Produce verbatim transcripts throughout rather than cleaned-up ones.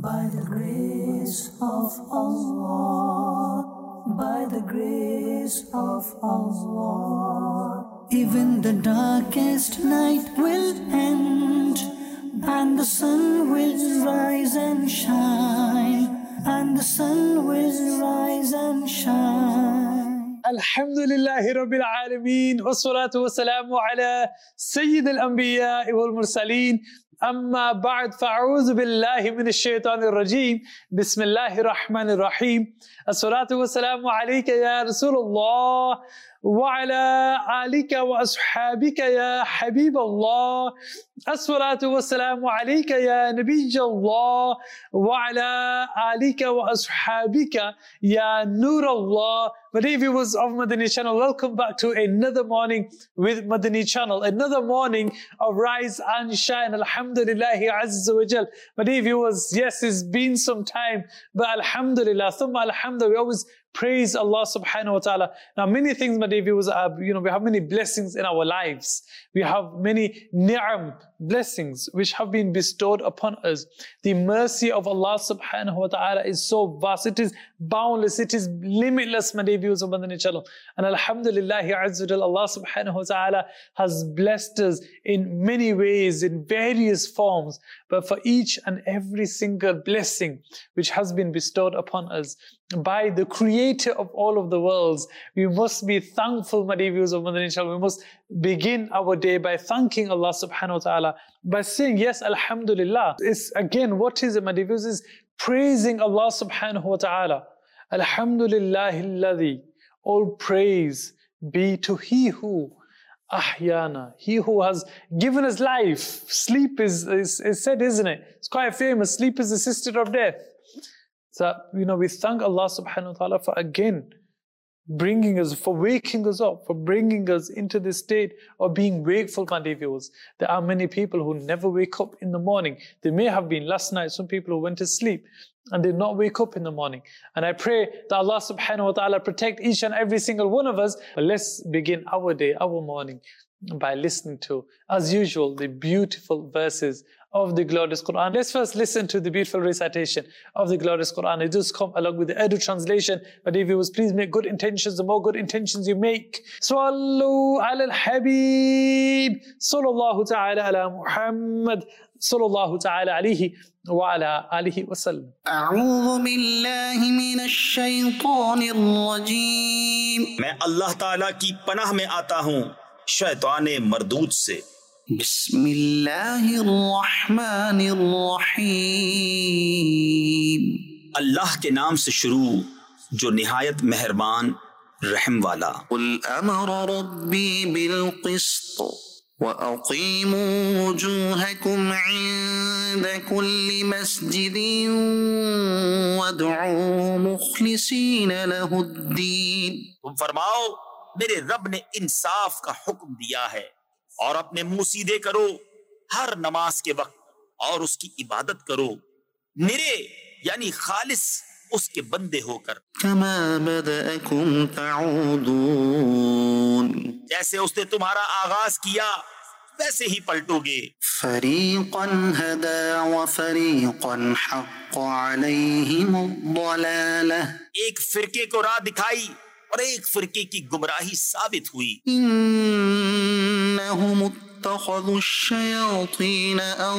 By the grace of Allah, by the grace of Allah, even the darkest night will end, and the sun will rise and shine, and the sun will rise and shine. Alhamdulillahi Rabbil Alameen, wassalatu wassalamu ala Sayyid al-Anbiya wal Mursaleen. أما بعد فأعوذ بالله من الشيطان الرجيم بسم الله الرحمن الرحيم الصلاة والسلام عليك يا رسول الله وعلى آلك وأصحابك يا حبيب الله الصلاة والسلام عليك يا نبي الله وعلى آلك وأصحابك يا نور الله. But dear viewers of Madani Channel, welcome back to another morning with Madani Channel, another morning of Rise and Shine. Alhamdulillahi Azza wa Jal. But dear viewers, yes, it's been some time, but Alhamdulillah, thumma alhamdulillah, we always praise Allah subhanahu wa ta'ala. Now many things, my dear viewers, are, you know, we have many blessings in our lives. We have many ni'am, blessings, which have been bestowed upon us. The mercy of Allah subhanahu wa ta'ala is so vast, it is boundless, it is limitless, my dear viewers of Madani Channel. And alhamdulillah, Allah subhanahu wa ta'ala has blessed us in many ways, in various forms. But for each and every single blessing which has been bestowed upon us by the Creator of all of the worlds, we must be thankful, my dear viewers of Madani Channel. We must begin our day by thanking Allah subhanahu wa ta'ala, by saying, yes, alhamdulillah. It's again, what is it, my dear viewers? Is praising Allah subhanahu wa ta'ala. Alhamdulillahi alladhi, all praise be to He who ahyana, He who has given us life. Sleep is, is, is said, isn't it? It's quite famous. Sleep is the sister of death. So, you know, we thank Allah subhanahu wa ta'ala for again bringing us, for waking us up, for bringing us into this state of being wakeful, my dear viewers. There are many people who never wake up in the morning. There may have been last night some people who went to sleep and did not wake up in the morning. And I pray that Allah subhanahu wa ta'ala protect each and every single one of us. But let's begin our day, our morning, by listening to, as usual, the beautiful verses of the glorious Quran. Let's first listen to the beautiful recitation of the glorious Quran. It does come along with the Urdu translation. But if you will, please make good intentions. The more good intentions you make. Sallu ala al-Habib. Sallallahu ta'ala ala Muhammad. Sallallahu ta'ala alayhi wa ala alihi wa sallam. A'udhu billahi minash shaytanir rajim. मैं अल्लाह ताला की पनाह में आता हूँ शैताने मरदूद से. बिस्मिल्लाहिर रहमानिर रहीम. अल्लाह के नाम से शुरू जो निहायत मेहरबान रहम वाला. कुल अमर रब्बी बिल क़िस्त व अक़ीमू वुजूहकुम इंद कुल्लि मस्जिदिन वदऊ मुख़लिसीन लहुद्दीन. तुम फरमाओ, मेरे रब ने इंसाफ का हुक्म दिया है और अपने मुंह सीधे करो हर नमाज के वक्त और उसकी इबादत करो निरे यानी खालिस उसके बंदे होकर. कमा बदअकुम तऊदून. जैसे उसने तुम्हारा आगाज किया वैसे ही पलटोगे. फरीक़न हदा व फरीक़न हक़्क़ अलैहिमुद्दलालह. एक फिरके को राह दिखाई और एक फिरके की गुमराही साबित हुई. इन्नहुम इत्तख़ज़ु अश-शयातीन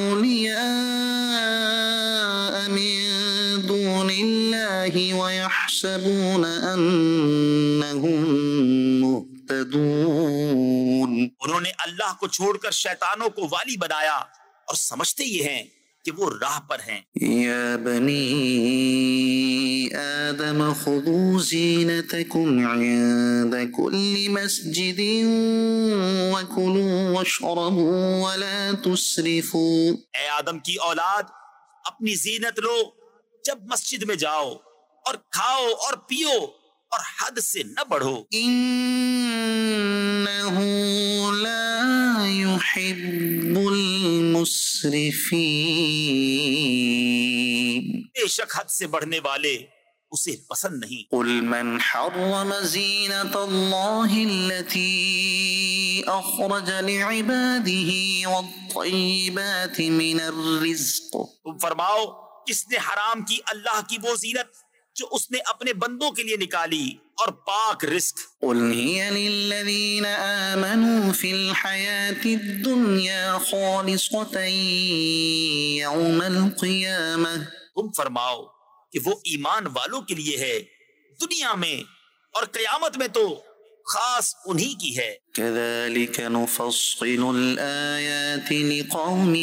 औलिया मिन दूनिल्लाहि व यहसबून अन्नहुम मुहतदून. उन्होंने अल्लाह को छोड़कर शैतानों को वाली बनाया और समझते ये हैं कि वो राह पर हैं. या बनी आदम खुदू ज़ीनतकुम इंद कुल्लि मस्जिदिन वकुलू वशरबू वला तुस्रिफू. ए आदम की औलाद, अपनी जीनत लो जब मस्जिद में जाओ और खाओ और पियो और हद से न बढ़ो. इन्नहु ला युहिब्बुल मुस्रिफीन. बेशक हद से बढ़ने वाले उसे पसंद नहीं. कुल मन हर्रम ज़ीनतल्लाहि अल्लती अख़रज लिइबादिही वत्तय्यिबाति मिनर रिज़्क़. तुम फरमाओ, کس نے حرام کی اللہ کی وہ زینت جو اس نے اپنے بندوں کے لیے نکالی اور پاک رزق؟ قل هي للذين آمنوا في الحياة الدنيا خالصة يوم القيامة. تم فرماؤ کہ وہ ایمان والوں کے لیے ہے دنیا میں، اور قیامت میں تو خاص انہی کی ہے. كذلك نفصل الآيات لقوم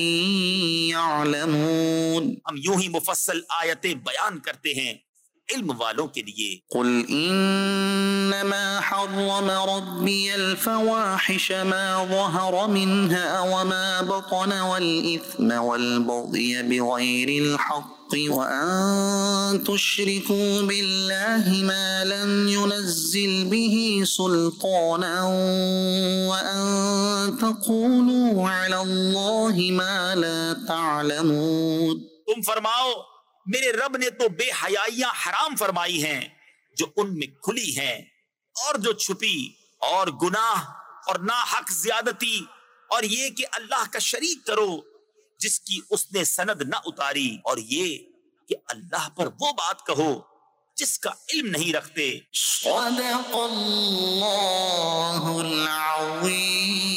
يعلمون. ہم یوں ہی مفصل آیتیں بیان کرتے ہیں علم والوں کے لیے. قل انما حرم ربي الفواحش ما ظهر منها وما بطن والاثم والبغي بغير الحق وان تشركوا بالله ما لم ينزل به سلطانا وان تقولوا على الله ما لا تعلمون. تم فرماؤ میرے رب نے تو بے حیائیاں حرام فرمائی ہیں جو ان میں کھلی ہیں اور جو چھپی، اور گناہ اور ناحق زیادتی، اور یہ کہ اللہ کا شریک کرو جس کی اس نے سند نہ اتاری، اور یہ کہ اللہ پر وہ بات کہو جس کا علم نہیں رکھتے. صدق اللہ العظیم.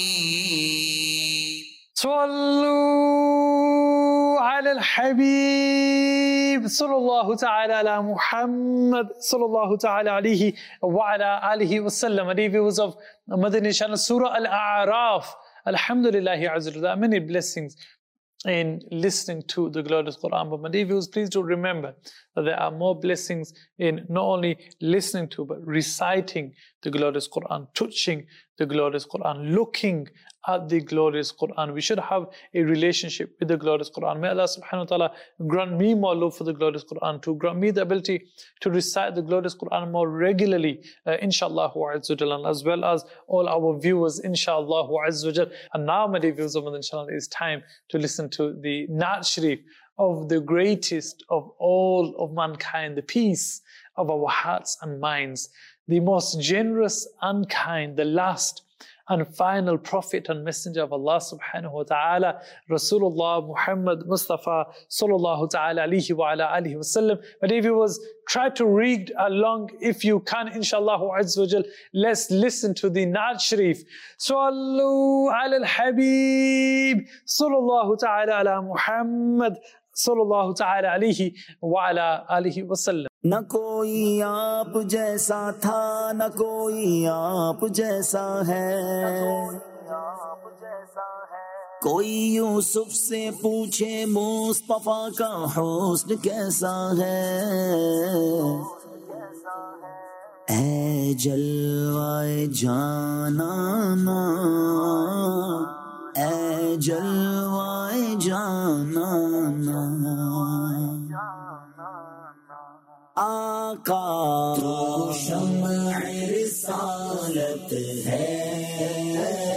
صلوا على الحبيب صلى الله تعالى على Muhammad صلى الله تعالى عليه وعلى آله وسلم. And viewers of Madani Channel, Surah Al-A'raf. Alhamdulillah Azza wa Jalla. There are many blessings in listening to the glorious Quran. But my dear viewers, please do remember that there are more blessings in not only listening to, but reciting the glorious Quran, touching the glorious Quran, looking at the glorious Quran. We should have a relationship with the glorious Quran. May Allah subhanahu wa ta'ala grant me more love for the glorious Quran, to grant me the ability to recite the glorious Quran more regularly, uh, inshallah azza wa jalla, as well as all our viewers, inshallah azza wa jalla. And now, my dear viewers of Madani Channel, it is time to listen to the Naat Sharif of the greatest of all of mankind, the peace of our hearts and minds, the most generous and kind, the last and final prophet and messenger of Allah subhanahu wa ta'ala, Rasulullah Muhammad Mustafa sallallahu ta'ala alayhi wa ala alihi wa sallam. But if you was try to read along if you can, inshallah azza wa jal, let's listen to the Naat Sharif. Sallu ala al-Habib sallallahu ta'ala ala Muhammad sallallahu ta'ala alayhi wa ala alihi wa sallam. نہ کوئی آپ جیسا تھا نہ کوئی آپ جیسا ہے، کوئی یوسف سے پوچھے مصطفیٰ کا حسن کیسا ہے. اے جلوائے جانانا، اے جلوائے جانانا، آقا تو شمع رسالت ہے،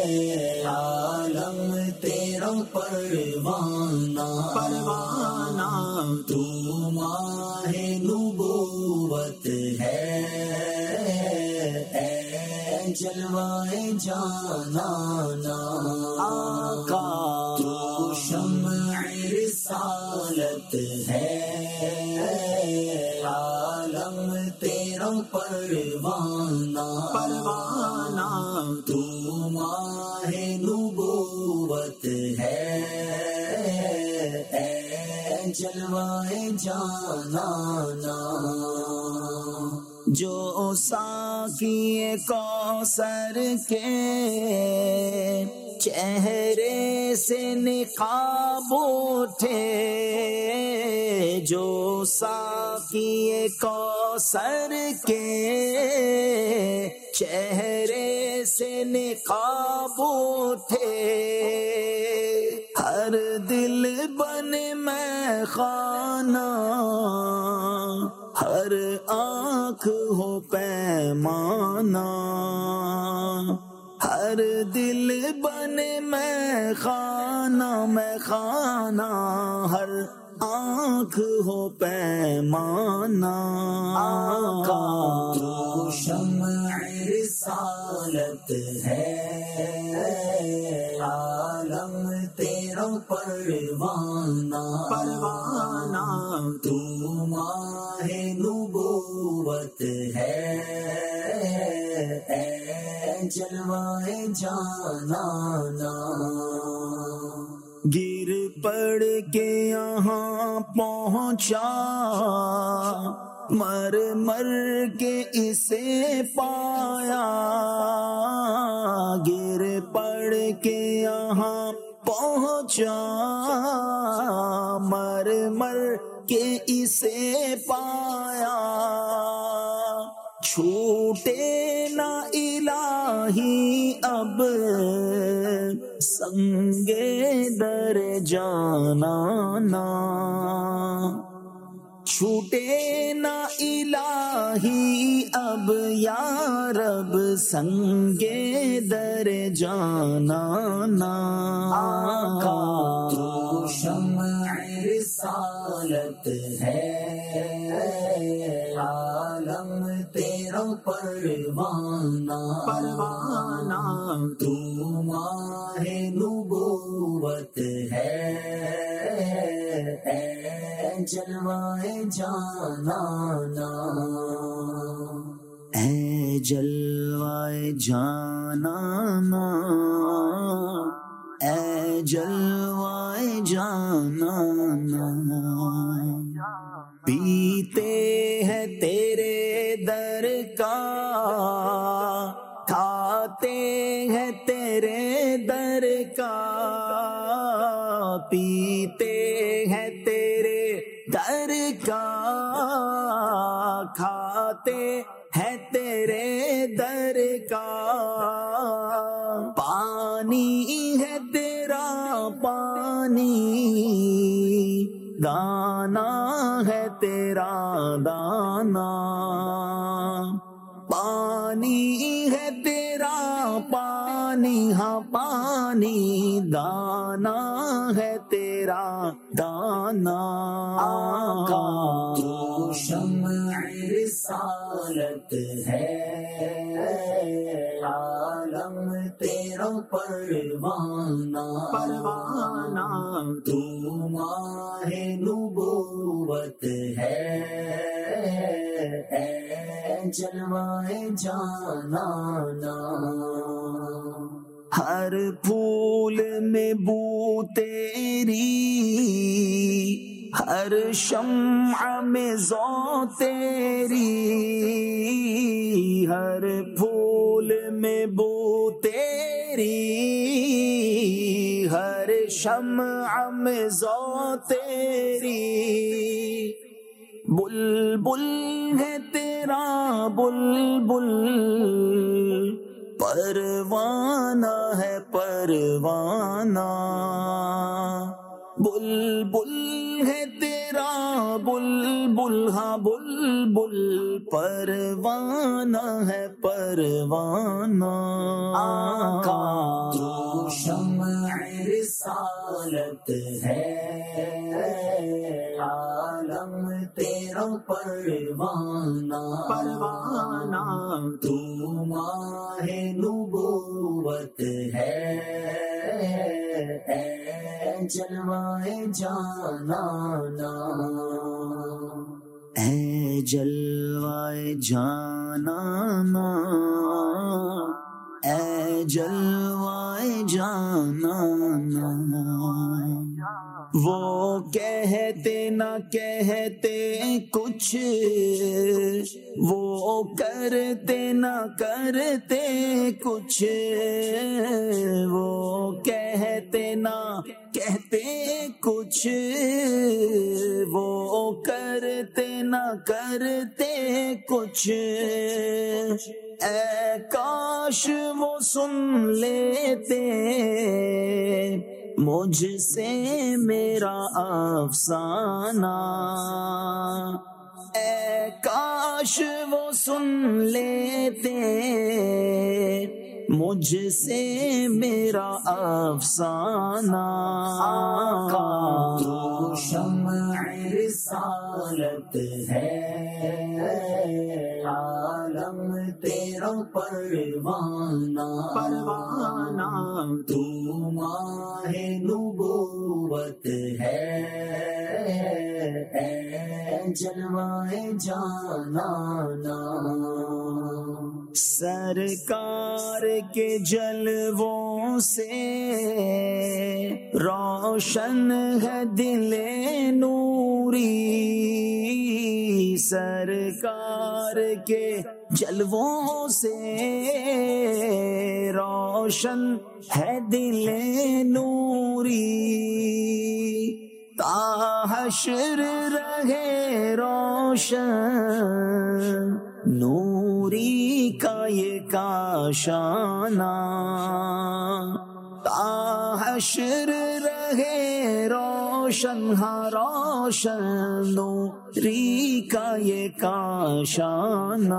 عالم تیرا پروانہ، پروانہ تو ماہ نبوت ہے، اے جلوائے جانانا، آقا تو شمع رسالت ہے، عالم تیرا پروانہ، پروانہ تو ماہ نبوت ہے، اے جلوائے جانانا. جو ساقی کوثر کے چہرے سے نقاب اٹھے، جو ساقی کوثر کے چہرے سے نقاب اٹھے، ہر دل بنے میں خانہ، ہر آنکھ ہو پیمانہ، ہر دل بنے میں خانہ، میں خانہ، ہر آنکھ ہو پیمانہ. آقا تو شمع رسالت ہے، عالم تیرا پر پروانہ پروانہ تو ماہ نبوت ہے، اے جلوائے جانانا۔ گر پڑ کے یہاں پہنچا، مر مر کے اسے پایا، گر پڑ کے یہاں پہنچا، مر مر کے اسے پایا، چھوٹے نہ الہی اب سنگے در جانانا، چھوٹے نہ الہی اب یا رب سنگے در جانانا۔ آقا تو شمع رسالت ہے، عالم تیرا پروانہ پروانہ تو ماہ نبوت ہے، اے جلوائے جانانا، اے جلوائے جانانا، اے جلوائے جانانا۔ پیتے ہیں تیرے در کا، کھاتے ہیں تیرے در کا، پیتے ہیں تیرے در کا، کھاتے ہیں تیرے در کا، پانی ہے تیرا پانی، دانا ہے تیرا دانا، پانی ہے تیرا پانی، ہاں پانی، دانا ہے تیرا دانا۔ آقا تو شمع رسالت ہے، عالم تیرا پروانہ پروانہ تو ماہ نبوت ہے، اے جلوائے جانانا۔ ہر پھول میں بو تیری، ہر شمع میں ذو تیری، ہر پھول میں بو تیری، ہر شمع میں ذو تیری، بلبل ہے تیرا بلبل، پروانہ ہے پروانہ، بلبل ہے تیرا بلبل، ہاں بلبل، پروانہ ہے پروانہ۔ آقا تو شمع رسالت ہے، عالم تیرا پروانہ پروانہ تو ماہ نبوت ہے، اے جلوائے جانانا، اے جلوائے جانانا، اے جلوائے جانانا۔ وہ کہتے نہ کہتے کچھ، وہ کرتے نہ کرتے کچھ، وہ کہتے نہ کہتے کچھ، وہ کرتے نہ کرتے کچھ، اے کاش وہ سن لیتے مجھ سے میرا افسانہ، اے کاش وہ سن لیتے مجھ سے میرا افسانہ۔ آقا تو شمع رسالت ہے، عالم तेरा परवाना परवाना तू माहे नुबुवत है ऐ जलवाए जानाना सरकार के जलवों से रोशन है दिले नूरी सरकार के जलवों से रोशन है दिले नूरी ताहशर रहे रोशन नूरी का ये काशाना ताहशर रहे रोशन हाँ रोशन नूरी का ये काशाना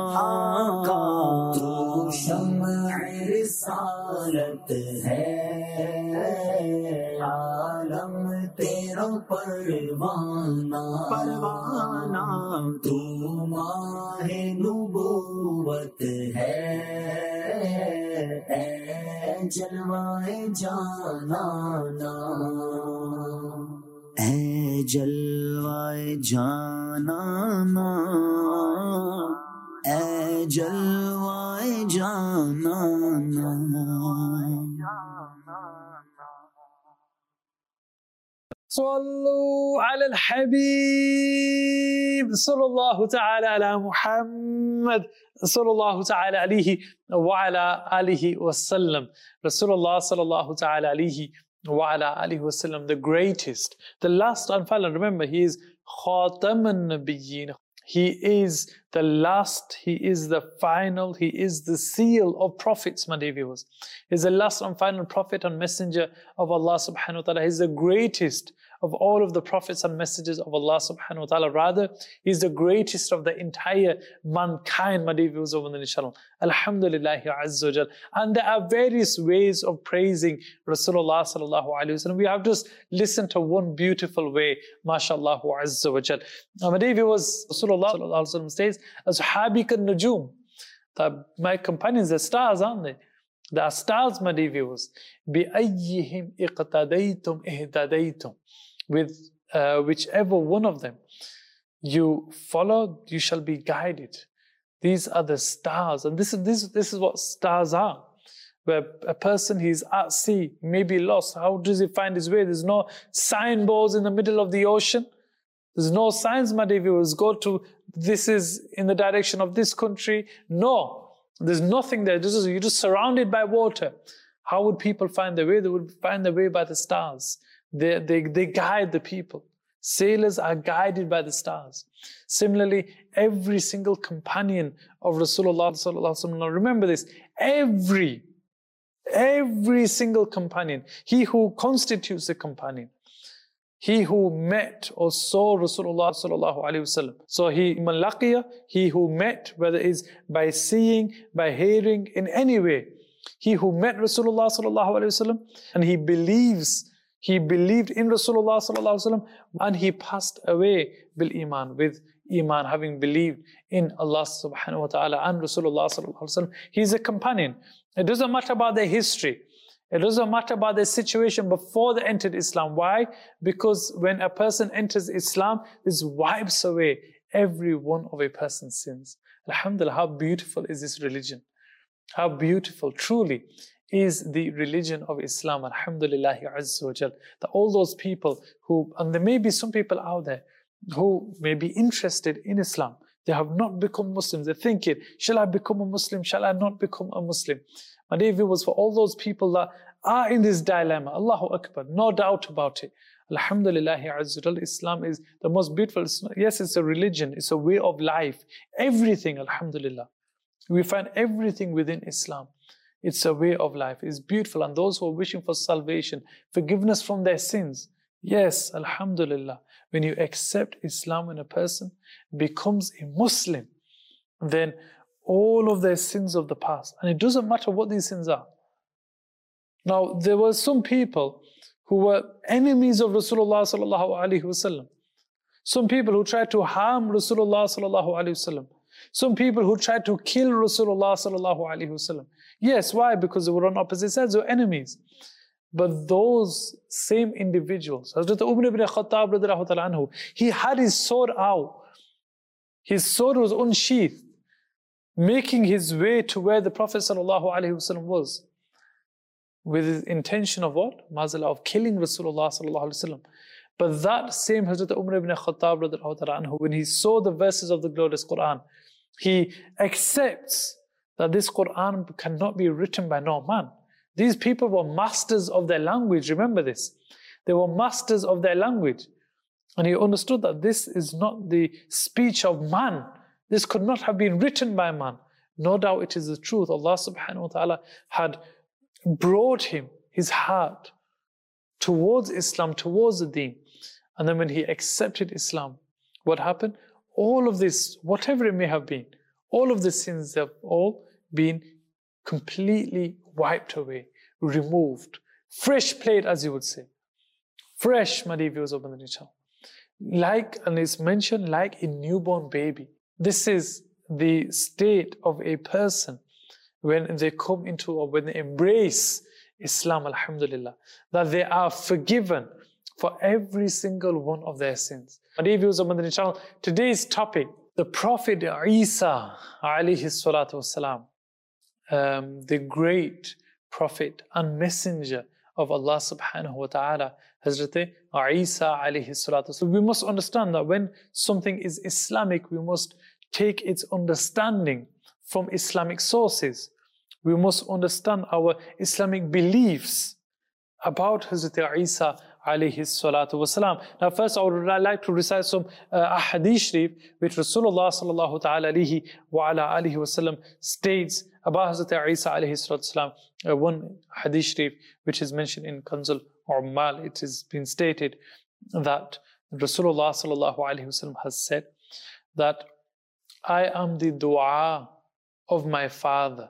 तू शम्अ रिसालत है आलम तेरा परवाना परवाना तू माहे नुबुवत है ऐ जलवाए जानाना ऐ जलवाए जानाना ऐ जलवाए जानाना صلوا على الحبيب صلى الله تعالى على محمد صلى الله تعالى عليه وعلى آله وسلم. Rasulullah صلى الله تعالى عليه وعلى آله وسلم, the greatest, the last and final. Remember, he is خاتم النبيين. He is the last, he is the final, he is the seal of prophets, my dear viewers. He is the last and final prophet and messenger of Allah subhanahu wa ta'ala. He is the greatest of all of the prophets and messages of Allah subhanahu wa ta'ala. Rather, he is the greatest of the entire mankind, my dear viewers of the channel. Alhamdulillahi Azza wa Jal. And there are various ways of praising Rasulullah sallallahu alayhi wa sallam. We have just listened to one beautiful way, mashallah Azza wa Jal. Now, my dear viewers, Rasulullah sallallahu alayhi wa sallam states, Ashabik al-Najum, my companions, the stars, aren't they? They are stars, my dear viewers. بِأَيِّهِمْ إِقْتَدَيْتُمْ إِهْتَدَيْتُمْ. With uh, whichever one of them you follow, you shall be guided. These are the stars, and this is this this is what stars are. Where a person, he's at sea, may be lost. How does he find his way? There's no signboards in the middle of the ocean. There's no signs, my dear viewers. Go to, this is in the direction of this country. No, there's nothing there. This is, you're just surrounded by water. How would people find their way? They would find their way by the stars. They, they, they guide the people. Sailors are guided by the stars. Similarly, every single companion of Rasulullah sallallahu alaihi wasallam. Now remember this, every, every single companion, he who constitutes a companion, he who met or saw Rasulullah sallallahu alaihi wasallam. So he, man laqiya, he who met, whether it is by seeing, by hearing, in any way, he who met Rasulullah sallallahu alaihi wasallam and he believes, he believed in Rasulullah sallallahu alaihi wasallam and he passed away bil iman, with iman, having believed in Allah subhanahu wa ta'ala and Rasulullah sallallahu alaihi wasallam. He is a companion. It doesn't matter about their history. It doesn't matter about their situation before they entered Islam. Why? Because when a person enters Islam, this wipes away every one of a person's sins. Alhamdulillah, how beautiful is this religion? How beautiful, truly, is the religion of Islam. Alhamdulillah Azza wa Jal. That all those people who, and there may be some people out there who may be interested in Islam. They have not become Muslims. They're thinking, shall I become a Muslim? Shall I not become a Muslim? My dear viewers, for all those people that are in this dilemma, Allahu Akbar, no doubt about it. Alhamdulillah Azza wa Jal, Islam is the most beautiful. Yes, it's a religion, it's a way of life. Everything, Alhamdulillah. We find everything within Islam. It's a way of life. It's beautiful. And those who are wishing for salvation, forgiveness from their sins. Yes, Alhamdulillah. When you accept Islam, when a person becomes a Muslim, then all of their sins of the past, and it doesn't matter what these sins are. Now, there were some people who were enemies of Rasulullah sallallahu alaihi wasallam. Some people who tried to harm Rasulullah sallallahu alaihi wasallam. Some people who tried to kill Rasulullah sallallahu alaihi wasallam. Yes, why? Because they were on opposite sides, they were enemies. But those same individuals, Hazrat Umar ibn Khattab radiallahu ta'ala anhu, he had his sword out. His sword was unsheathed, making his way to where the Prophet sallallahu alaihi wasallam was, with his intention of what? Mazala, of killing Rasulullah sallallahu alaihi wasallam. But that same Hazrat Umar ibn Khattab radiallahu ta'ala anhu, when he saw the verses of the glorious Quran, he accepts that this Quran cannot be written by no man. These people were masters of their language, remember this. They were masters of their language. And he understood that this is not the speech of man. This could not have been written by man. No doubt it is the truth. Allah subhanahu wa ta'ala had brought him, his heart, towards Islam, towards the deen. And then when he accepted Islam, what happened? All of this, whatever it may have been, all of the sins have all been completely wiped away, removed. Fresh plate, as you would say. Fresh, my dear viewers of Madani Channel. Like, and it's mentioned like a newborn baby. This is the state of a person when they come into, or when they embrace Islam, alhamdulillah, that they are forgiven for every single one of their sins. My dear viewers of Madani Channel, today's topic, the Prophet Isa alayhi salatu wasalam, um, the great Prophet and Messenger of Allah subhanahu wa ta'ala, Hazrat Isa alayhi salatu. So we must understand that when something is Islamic, we must take its understanding from Islamic sources. We must understand our Islamic beliefs about Hazrat Isa alayhi salatu wasalam. Now first I would like to recite some uh, ahadith sharif which Rasulullah sallallahu ta'ala alayhi wa ala alihi wasallam states about Hazrat Isa alayhi salatu wasalam. Uh, one hadith sharif which is mentioned in Kanzul Ummal, it has been stated that Rasulullah sallallahu alayhi wasallam has said that I am the dua of my father,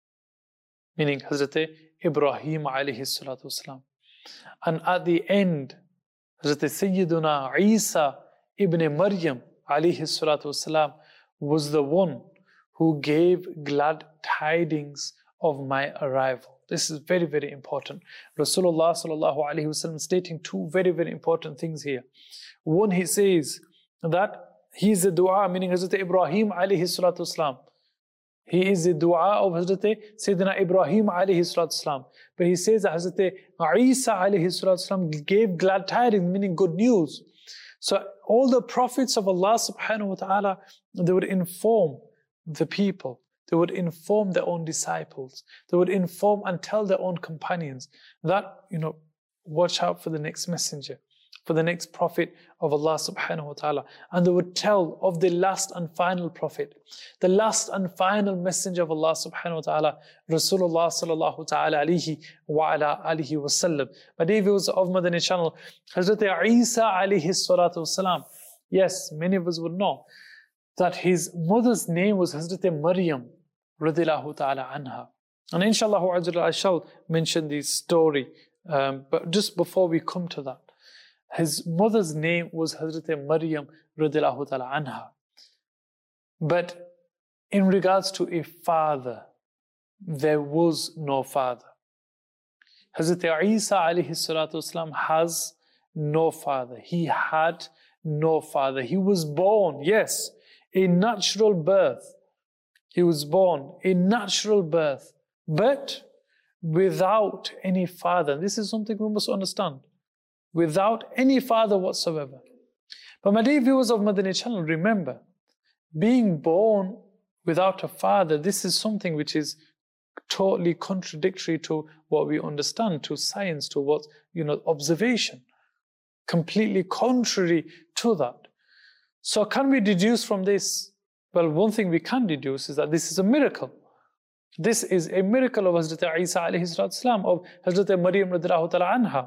meaning Hazrat Ibrahim alayhi salatu wasalam. And at the end, Hazrat Sayyiduna Isa ibn Maryam alayhi salatu wasalam was the one who gave glad tidings of my arrival. This is very, very important. Rasulullah sallallahu alayhi wasallam stating two very, very important things here. One, he says that he is the dua, meaning Hazrat Ibrahim alayhi salatu wasalam. He is the dua of Hazrat Sayyidina Ibrahim alayhi salatu wasalam. But he says that Hazrat Isa alayhi salatu wasalam gave glad tidings, meaning good news. So all the prophets of Allah subhanahu wa ta'ala, they would inform the people. They would inform their own disciples. They would inform and tell their own companions that, you know, watch out for the next messenger, for the next prophet of Allah subhanahu wa ta'ala. And they would tell of the last and final prophet, the last and final messenger of Allah subhanahu wa ta'ala, Rasulullah sallallahu ta'ala alayhi wa ala alihi wa sallam. My dear viewers of Madani Channel, Hazrat Isa alayhi salatu wasalam, yes, many of us would know that his mother's name was Hazrat Maryam radiyallahu ta'ala anha. And inshallah I shall mention this story, um, but just before we come to that, his mother's name was Hazrat Maryam radiyallahu ta'ala anha. But in regards to a father, there was no father. Hazrat Isa alayhi salatu wasalam has no father. He had no father. He was born, yes, a natural birth. He was born a natural birth, but without any father. This is something we must understand. Without any father whatsoever. But my dear viewers of Madani Channel, remember, being born without a father, this is something which is totally contradictory to what we understand, to science, to what, you know, observation. Completely contrary to that. So can we deduce from this? Well, one thing we can deduce is that this is a miracle. This is a miracle of Hazrat Isa alayhi salatu wasalam, of Hazrat Maryam radhiyallahu ta'ala anha.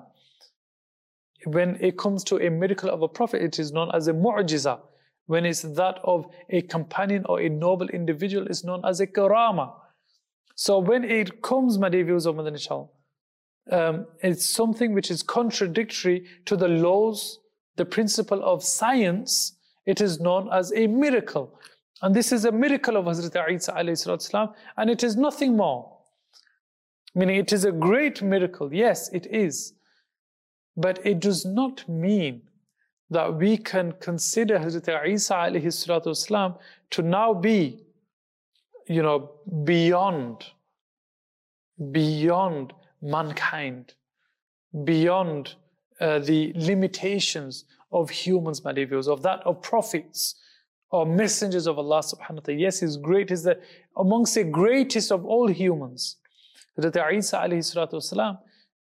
When it comes to a miracle of a prophet, it is known as a mu'jiza. When it's that of a companion or a noble individual, it's known as a karama. So when it comes, my dear viewers of Madani Channel, um, it's something which is contradictory to the laws, the principle of science. It is known as a miracle. And this is a miracle of Hazrat Isa alayhi salatu wasalam, and it is nothing more. Meaning it is a great miracle. Yes, it is. But it does not mean that we can consider Hazrat Isa alayhi salatu wasalam to now be, you know, beyond, beyond mankind, beyond uh, the limitations of humans, my dear viewers, of that of prophets or messengers of Allah subhanahu wa ta'ala. Yes, He's great, He's the amongst the greatest of all humans. Hazrat Isa alayhi salatu wasalam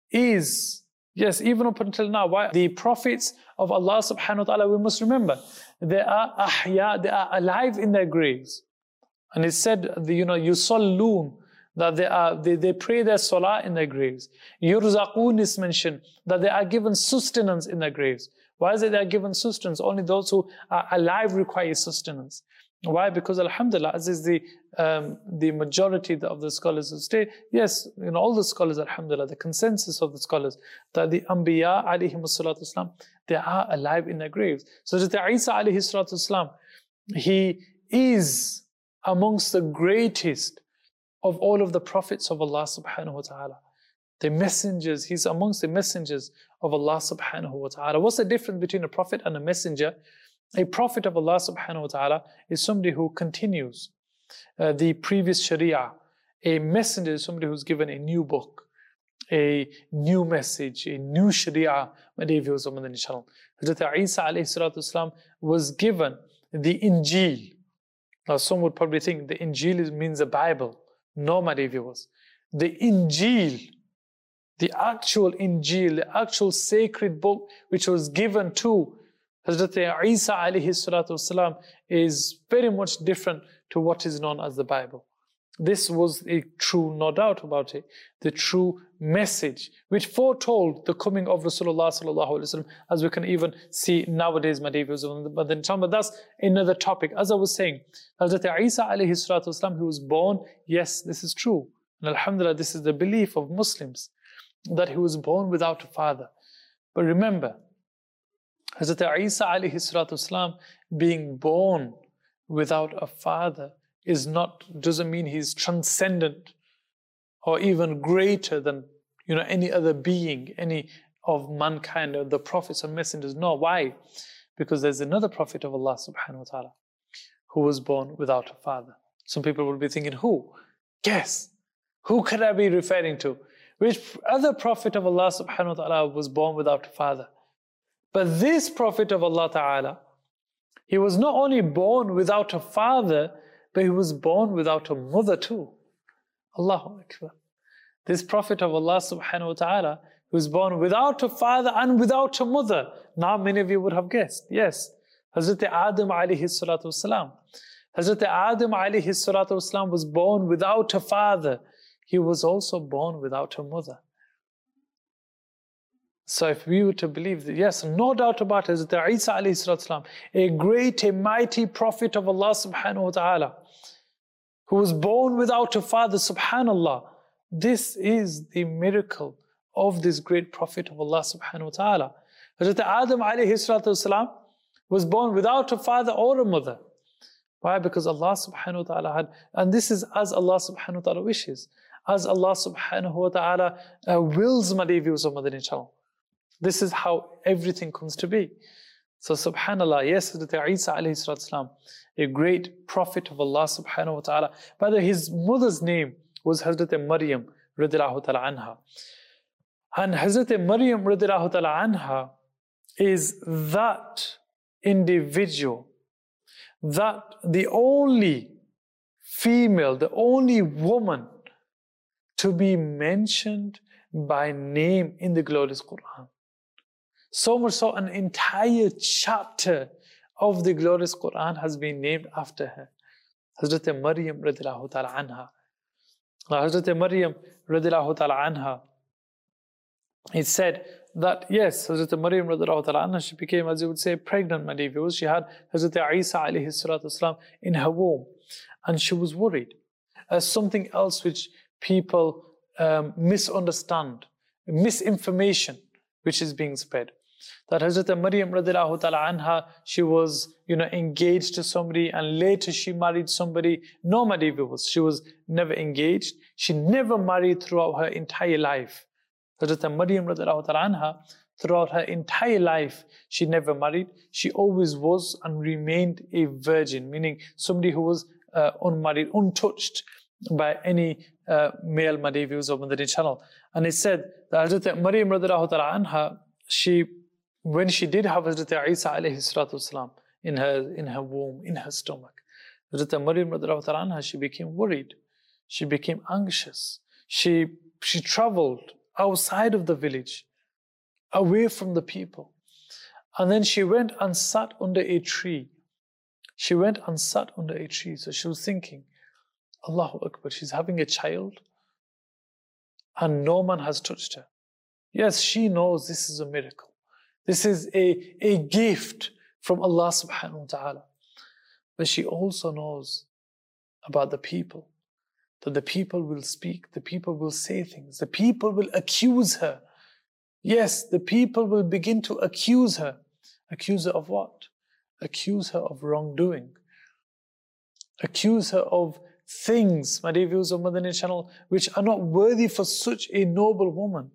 is, yes, even up until now, why the prophets of Allah subhanahu wa ta'ala, we must remember, they are ahya, they are alive in their graves. And it said, you know, yusalloon, that they are they, they pray their salah in their graves. Yurzaqoon is mentioned, that they are given sustenance in their graves. Why is it they are given sustenance? Only those who are alive require sustenance. Why? Because alhamdulillah, as is the um, the majority of the scholars who say, yes, you know, all the scholars, alhamdulillah, the consensus of the scholars, that the Anbiya alayhimu salatu wasalam, they are alive in their graves. So Hazrat Isa alayhi salatu wasalam, he is amongst the greatest of all of the prophets of Allah subhanahu wa ta'ala. The messengers, he's amongst the messengers of Allah subhanahu wa ta'ala. What's the difference between a prophet and a messenger? A prophet of Allah subhanahu wa ta'ala is somebody who continues uh, the previous sharia. A messenger is somebody who's given a new book, a new message, a new sharia. My dear viewers of Madani Channel, Hazrat Isa alayhi salatu wasalam was given the Injil. Now some would probably think the Injil means the Bible. No, my dear viewers. The Injil, the actual Injil, the actual sacred book which was given to Hazrat Isa alayhi salatu wasalam, is very much different to what is known as the Bible. This was a true, no doubt about it, the true message which foretold the coming of Rasulullah sallallahu alaihi wasallam, as we can even see nowadays, my dear viewers. But then, but that's another topic. As I was saying, Hazrat Isa alayhi salatu wasalam, who was born, yes, this is true. And alhamdulillah, this is the belief of Muslims, that he was born without a father. But remember, Hazrat Isa alayhi salatu wasalam being born without a father is not, doesn't mean he's transcendent or even greater than, you know, any other being, any of mankind or the prophets and messengers. No, why? Because there's another prophet of Allah subhanahu wa ta'ala who was born without a father. Some people will be thinking, who? Guess. Who could I be referring to? Which other prophet of Allah subhanahu wa ta'ala was born without a father? But this prophet of Allah ta'ala, he was not only born without a father, but he was born without a mother too. Allahu Akbar. This prophet of Allah subhanahu wa ta'ala, who was born without a father and without a mother. Now many of you would have guessed. Yes, Hazrat Adam alayhi salatu wasalam. Hazrat Adam alayhi salatu wasalam was born without a father. He was also born without a mother. So if we were to believe that, yes, no doubt about it, Hazrat Isa alayhi salatu wasalam, a great, a mighty prophet of Allah subhanahu wa ta'ala, who was born without a father, subhanallah. This is the miracle of this great prophet of Allah subhanahu wa ta'ala. Hazrat Adam alayhi salatu wasalam was born without a father or a mother. Why? Because Allah subhanahu wa ta'ala had, and this is as Allah subhanahu wa ta'ala wishes, as Allah subhanahu wa ta'ala uh, wills, my dear viewers of Madani Channel. This is how everything comes to be. So subhanallah, yes, Hazrat Isa alayhi salatu wasalam, a great prophet of Allah subhanahu wa ta'ala. By the way, his mother's name was Hazrat Maryam radiyallahu ta'ala anha. And Hazrat Maryam radiyallahu ta'ala anha is that individual, that the only female, the only woman to be mentioned by name in the glorious Quran. So much so, an entire chapter of the glorious Quran has been named after her. Hazrat Maryam radiyallahu ta'ala anha. Now, Hazrat Maryam radiyallahu ta'ala anha, it said that, yes, Hazrat Maryam radiyallahu ta'ala anha, she became, as you would say, pregnant, my dear viewers. She had Hazrat Isa alayhi salatu wasalam in her womb. And she was worried. As something else which people um, misunderstand, misinformation which is being spread. That Hazrat Maryam radiallahu ta'ala anha, she was, you know, engaged to somebody and later she married somebody. No, my dear viewers, she was never engaged. She never married throughout her entire life. Hazrat Maryam radiallahu ta'ala anha, throughout her entire life, she never married. She always was and remained a virgin, meaning somebody who was uh, unmarried, untouched by any uh, male, my dear viewers of Madani channel. And it said that Hazrat Maryam radiallahu ta'ala anha, she when she did have Hazrat Isa alayhi salatu wasalam in her, in her womb, in her stomach, Hazrat Maryam radiallahu ta'ala anha, she became worried. She became anxious. She, she traveled outside of the village, away from the people. And then she went and sat under a tree. She went and sat under a tree. So she was thinking, Allahu Akbar, she's having a child and no man has touched her. Yes, she knows this is a miracle. This is a, a gift from Allah subhanahu wa ta'ala. But she also knows about the people, that the people will speak, the people will say things, the people will accuse her. Yes, the people will begin to accuse her. Accuse her of what? Accuse her of wrongdoing. Accuse her of things, my dear viewers of Madani channel, which are not worthy for such a noble woman.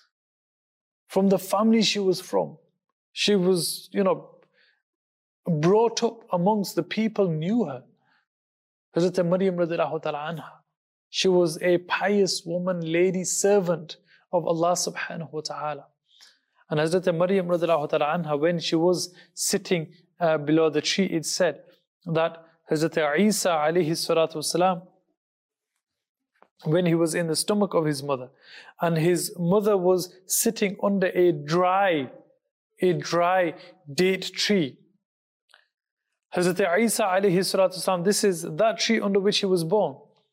From the family she was from. She was, you know, brought up amongst the people knew her. Hazrat Maryam radiallahu ta'ala anha. She was a pious woman, lady, servant of Allah subhanahu wa ta'ala. And Hazrat Maryam radiallahu ta'ala anha, when she was sitting uh, below the tree, it said that Hazrat Isa alayhi salatu wasalam, when he was in the stomach of his mother, and his mother was sitting under a dry, a dry date tree. Hazrat Isa alayhi salatu wasalam, this is that tree under which he was born.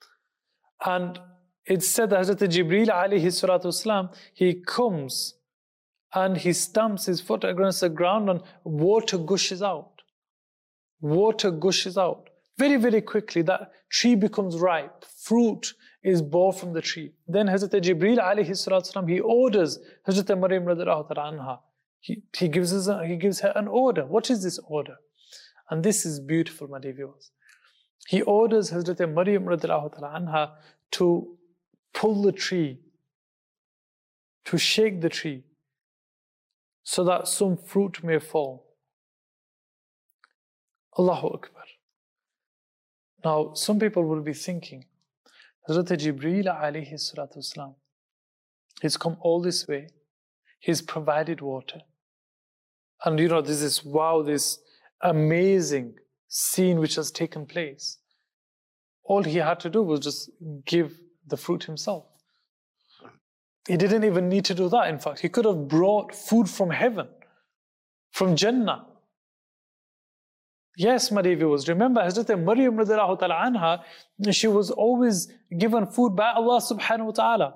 And it's said that Hazrat Jibreel alayhi salatu wasalam, he comes and he stamps his foot against the ground and water gushes out. Water gushes out. Very, very quickly, that tree becomes ripe. Fruit is born from the tree. Then Hazrat Jibreel alayhi salatu wasalam, he orders Hazrat Maryam radiallahu ta'ala anha. He, he, gives us a, he gives her an order. What is this order? And this is beautiful, my dear viewers. He orders Hazrat Maryam radiallahu ta'ala anha to pull the tree, to shake the tree, so that some fruit may fall. Allahu Akbar. Now, some people will be thinking, Hazrat Jibreel alayhi salatu wasalam, he's come all this way, he's provided water. And you know, this is, wow, this amazing scene which has taken place. All he had to do was just give the fruit himself. He didn't even need to do that, in fact. He could have brought food from heaven, from Jannah. Yes, my dear viewers, remember Hazrat Maryam radiallahu ta'ala anha, she was always given food by Allah subhanahu wa ta'ala.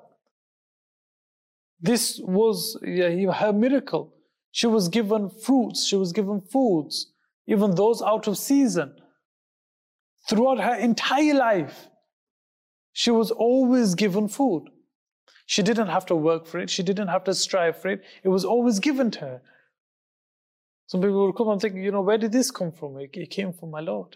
This was yeah, her miracle. She was given fruits, she was given foods, even those out of season. Throughout her entire life, she was always given food. She didn't have to work for it, she didn't have to strive for it, it was always given to her. Some people will come and think, you know, where did this come from? It came from my Lord.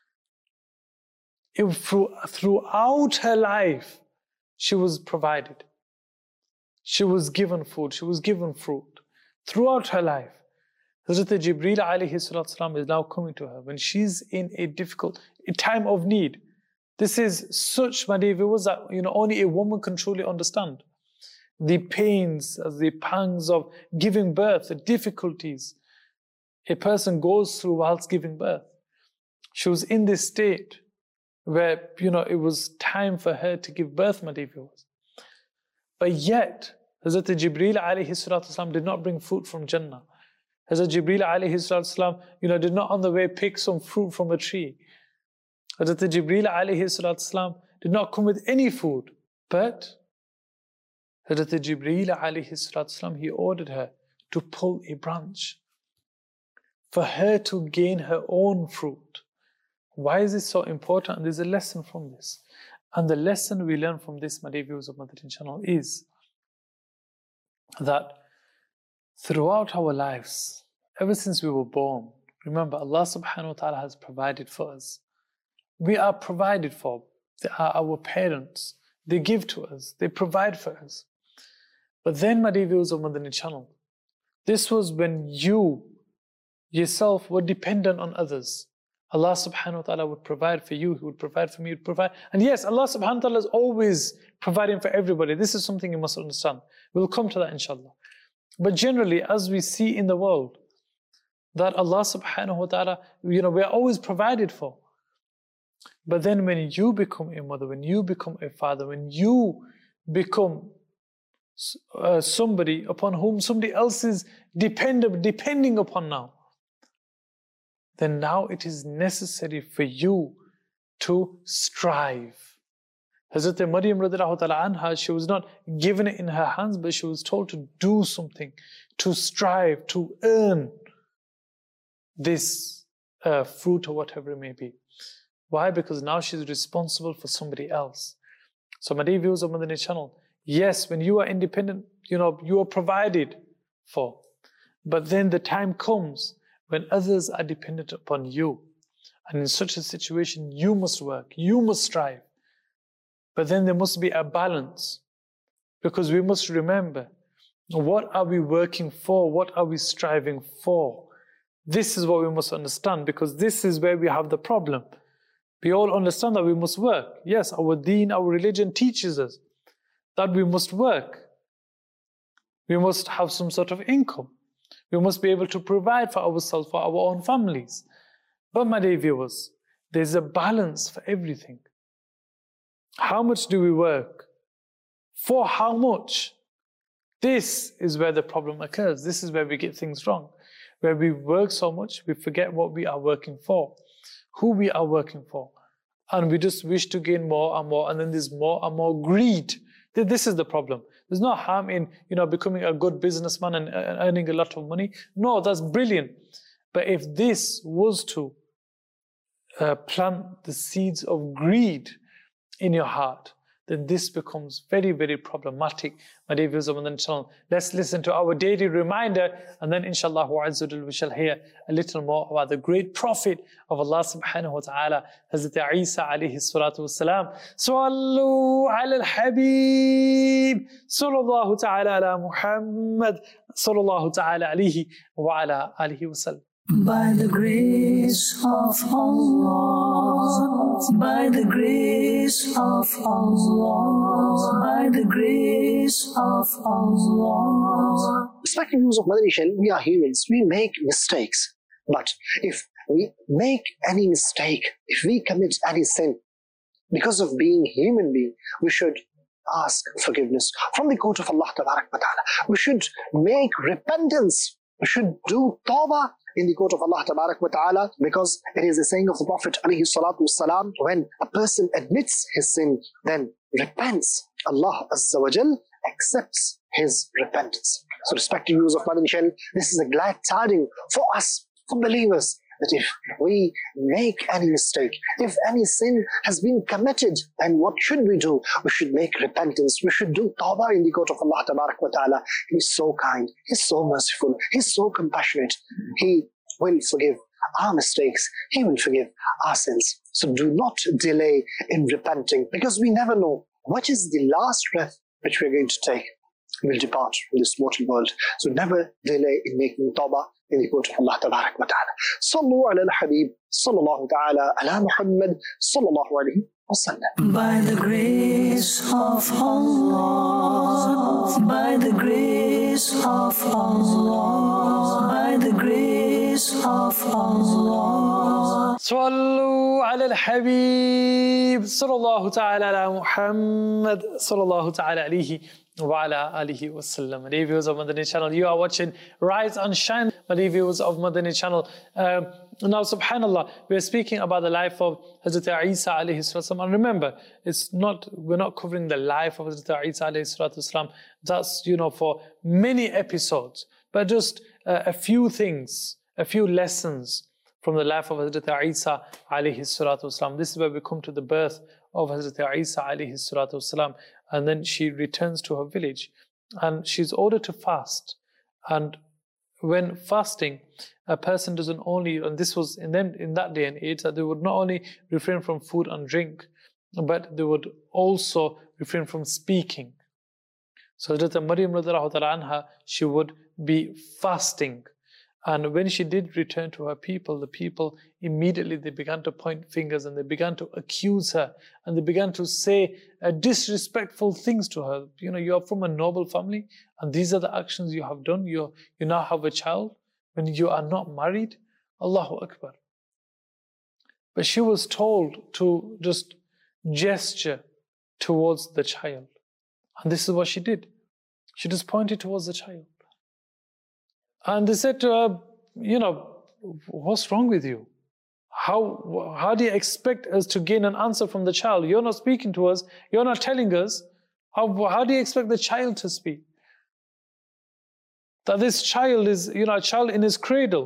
It, throughout her life, she was provided. She was given food, she was given fruit. Throughout her life, Hazrat Jibreel alayhi salatu wasalam is now coming to her when she's in a difficult a time of need. This is such, my dear viewers, that you know, only a woman can truly understand. The pains, the pangs of giving birth, the difficulties a person goes through whilst giving birth. She was in this state where, you know, it was time for her to give birth, my dear viewers. But yet, Hazrat Jibreel alayhi salatu wasalam did not bring fruit from Jannah. Hazrat Jibreel alayhi salatu wasalam, you know, did not on the way pick some fruit from a tree. Hazrat Jibreel alayhi salatu wasalam did not come with any food. But Hazrat Jibreel alayhi salatu wasalam, he ordered her to pull a branch for her to gain her own fruit. Why is this so important? And there's a lesson from this. And the lesson we learn from this, my dear viewers of Madani channel, is that throughout our lives, ever since we were born, remember Allah subhanahu wa ta'ala has provided for us. We are provided for. They are our parents. They give to us. They provide for us. But then, my dear viewers of Madani Channel, this was when you yourself were dependent on others. Allah subhanahu wa ta'ala would provide for you, He would provide for me, He would provide. And yes, Allah subhanahu wa ta'ala is always providing for everybody. This is something you must understand. We'll come to that inshallah. But generally, as we see in the world, that Allah subhanahu wa ta'ala, you know, we are always provided for. But then when you become a mother, when you become a father, when you become uh, somebody upon whom somebody else is dependent, depending upon now, then now it is necessary for you to strive. Hazrat Maryam radiallahu ta'ala anha, she was not given it in her hands, but she was told to do something, to strive, to earn this uh, fruit or whatever it may be. Why? Because now she's responsible for somebody else. So, my dear viewers of Madani Channel, yes, when you are independent, you know, you are provided for. But then the time comes when others are dependent upon you. And in such a situation, you must work, you must strive. But then there must be a balance. Because we must remember, what are we working for? What are we striving for? This is what we must understand, because this is where we have the problem. We all understand that we must work. Yes, our deen, our religion teaches us that we must work. We must have some sort of income. We must be able to provide for ourselves, for our own families. But my dear viewers, there's a balance for everything. How much do we work? For how much? This is where the problem occurs. This is where we get things wrong. Where we work so much, we forget what we are working for, who we are working for. And we just wish to gain more and more, and then there's more and more greed. This is the problem. There's no harm in, you know, becoming a good businessman and earning a lot of money. No, that's brilliant. But if this was to uh, plant the seeds of greed in your heart, then this becomes very, very problematic. My dear viewers of Madani Channel, let's listen to our daily reminder, and then inshallah we shall hear a little more about the great prophet of Allah subhanahu wa ta'ala, Hazrat Isa alayhi salatu wassalam. Sallu ala al-habib, sallallahu ta'ala ala Muhammad, sallallahu ta'ala alayhi wa ala alihi wa sallam. By the grace of Allah, by the grace of Allah, by the grace of Allah. Respecting viewers of Madani Channel, we are humans, we make mistakes. But if we make any mistake, if we commit any sin, because of being human being, we should ask forgiveness from the court of Allah Tabarak wa Ta'ala. We should make repentance. We should do tawbah in the court of Allah Tabarak wa Ta'ala, because it is the saying of the Prophet alayhi salatu wasalam, when a person admits his sin, then repents, Allah Azza wa Jal accepts his repentance. So respected viewers of Madani Channel, this is a glad tidings for us, for believers, that if we make any mistake, if any sin has been committed, then what should we do? We should make repentance. We should do tawbah in the court of Allah Tabarak wa Ta'ala. He's so kind. He's so merciful. He's so compassionate. He will forgive our mistakes. He will forgive our sins. So do not delay in repenting, because we never know what is the last breath which we are going to take. We will depart from this mortal world. So never delay in making tawbah in the court of Allah Tabarak wa Ta'ala. Sallu ala al-Habib, sallallahu ta'ala ala Muhammad, sallallahu alayhi wa sallam. By the grace of Allah, by the grace of Allah, by the grace of Allah. Sallu ala al-Habib, sallallahu ta'ala ala Muhammad, sallallahu ta'ala alayhi wa ala alihi wa sallam. Dear viewers of Madani Channel, you are watching Rise and Shine. Dear viewers of Madani Channel, uh, now subhanallah, we are speaking about the life of Hazrat Isa alayhi salatu. And remember, it's not, we're not covering the life of Hazrat Isa alayhi salatu. That's, you know, for many episodes, but just uh, a few things, a few lessons from the life of Hazrat Isa alayhi salatu. This is where we come to the birth of Hazrat Isa alayhi salatu. And then she returns to her village, and she's ordered to fast. And when fasting, a person doesn't only, and this was in them in that day and age, that they would not only refrain from food and drink, but they would also refrain from speaking. So Hazrat Maryam radiallahu ta'ala anha, she would be fasting. And when she did return to her people, the people immediately, they began to point fingers and they began to accuse her and they began to say uh, disrespectful things to her. You know, you are from a noble family and these are the actions you have done. You, you now have a child when you are not married. Allahu Akbar. But she was told to just gesture towards the child. And this is what she did. She just pointed towards the child. And they said to her, you know, what's wrong with you? How, how do you expect us to gain an answer from the child? You're not speaking to us. You're not telling us. How, how do you expect the child to speak? That this child is, you know, a child in his cradle.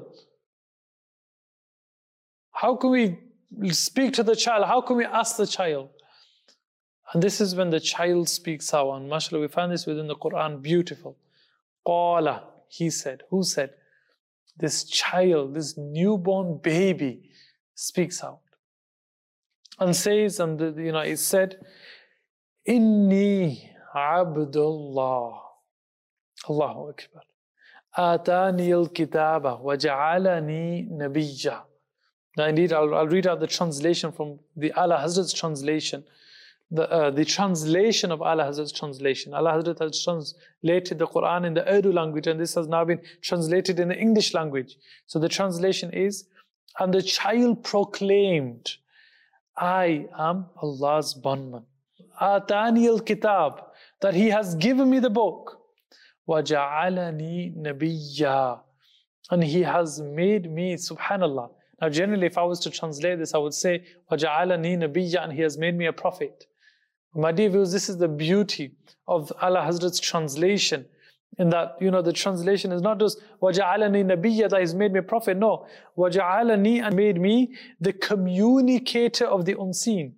How can we speak to the child? How can we ask the child? And this is when the child speaks out. And mashallah, we find this within the Quran, beautiful. Qala, he said. Who said? This child, this newborn baby speaks out. And says, and the, you know, it said, Inni Abdullah. Allahu Akbar. Atani al-kitaba wa ja'alani nabiyya. Now indeed, I'll, I'll read out the translation from the Ala Hazrat's translation. The, uh, the translation of Ala Hazrat's translation. Ala Hazrat has translated the Quran in the Urdu language and this has now been translated in the English language. So the translation is, and the child proclaimed, I am Allah's bondman. Atani al-kitab, that He has given me the book. Wa ja'alani nabiyya, and He has made me, subhanallah. Now generally if I was to translate this, I would say, wa ja'alani nabiyya, and He has made me a prophet. My dear viewers, this is the beauty of Ala Hazrat's translation. In that, you know, the translation is not just وَجَعَلَنِي نَبِيًّا, that He's made me a prophet. No, وَجَعَلَنِي, and made me the communicator of the unseen.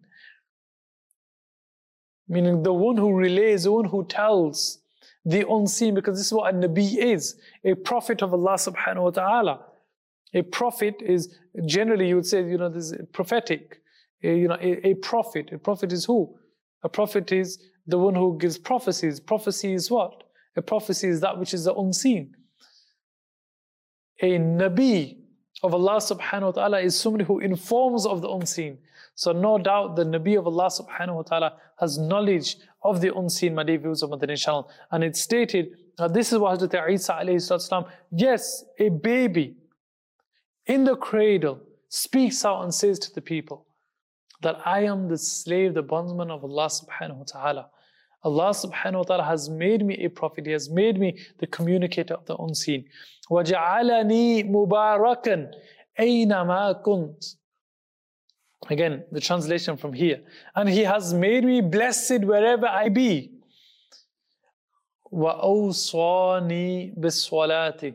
Meaning the one who relays, the one who tells the unseen, because this is what a Nabi is, a prophet of Allah subhanahu wa ta'ala. A prophet is, generally you would say, you know, this is prophetic. A, you know, a, a prophet. A prophet is who? A prophet is the one who gives prophecies. Prophecy is what? A prophecy is that which is the unseen. A Nabi of Allah subhanahu wa ta'ala is somebody who informs of the unseen. So no doubt the Nabi of Allah subhanahu wa ta'ala has knowledge of the unseen, my dear viewers of Madani channel. And it's stated, uh, this is what Hazrat Isa alayhi salam, yes, a baby in the cradle speaks out and says to the people, that I am the slave, the bondsman of Allah subhanahu wa ta'ala. Allah subhanahu wa ta'ala has made me a prophet. He has made me the communicator of the unseen. وَجَعَلَنِي مُبَارَكًا أَيْنَمَا كُنْتُ. Again, the translation from here. And He has made me blessed wherever I be. وَأَوْصَانِي بِالصَّلَاةِ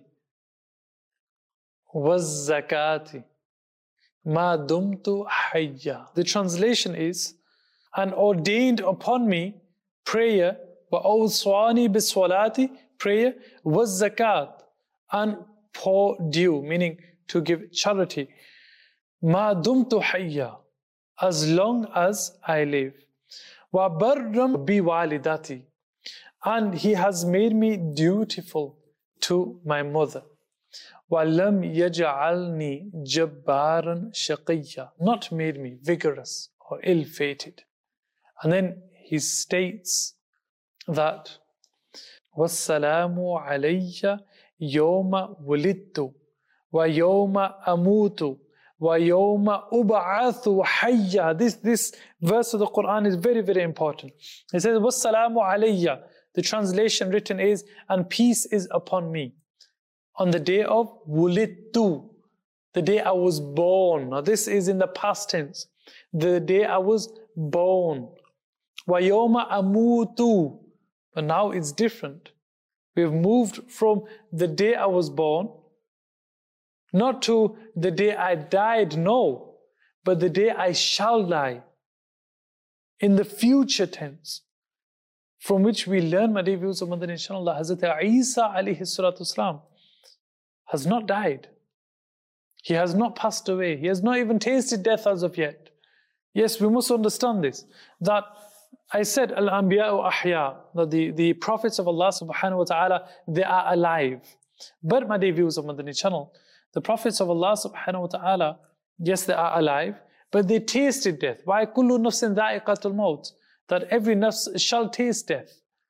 وَالزَّكَاةِ Ma dumtu hayya. The translation is, and ordained upon me prayer, wa awsani bis-salati, prayer, was zakat, and pour due, meaning to give charity. Ma dumtu hayya, as long as I live. Wa barram bi walidati, and He has made me dutiful to my mother. وَلَمْ يَجْعَلْنِي جَبَّارًا شَقِيًّا, not made me vigorous or ill-fated. And then He states that وَالسَّلَامُ عَلَيَّ يَوْمَ وُلِدْتُ وَيَوْمَ أَمُوتُ وَيَوْمَ أُبْعَثُ حَيًّا. This, this verse of the Quran is very, very important. It says, وَالسَّلَامُ عَلَيَّ. The translation written is, and peace is upon me. On the day of wulidtu, the day I was born. Now this is in the past tense. The day I was born. Wa yawma amutu. But now it's different. We have moved from the day I was born, not to the day I died, no, but the day I shall die. In the future tense. from which we learn, my dear viewers of Madani channel, that Hazrat Isa alayhi salatu wasalam has not died. He has not passed away. He has not even tasted death as of yet. Yes, we must understand this. That I said, Al-Anbiya'u Ahya, that the, the prophets of Allah subhanahu wa ta'ala, they are alive. But my dear viewers of Madani channel, the prophets of Allah subhanahu wa ta'ala, yes, they are alive, but they tasted death. Why? Kullu nafsin dha'iqatul maut. That every nafs shall taste death.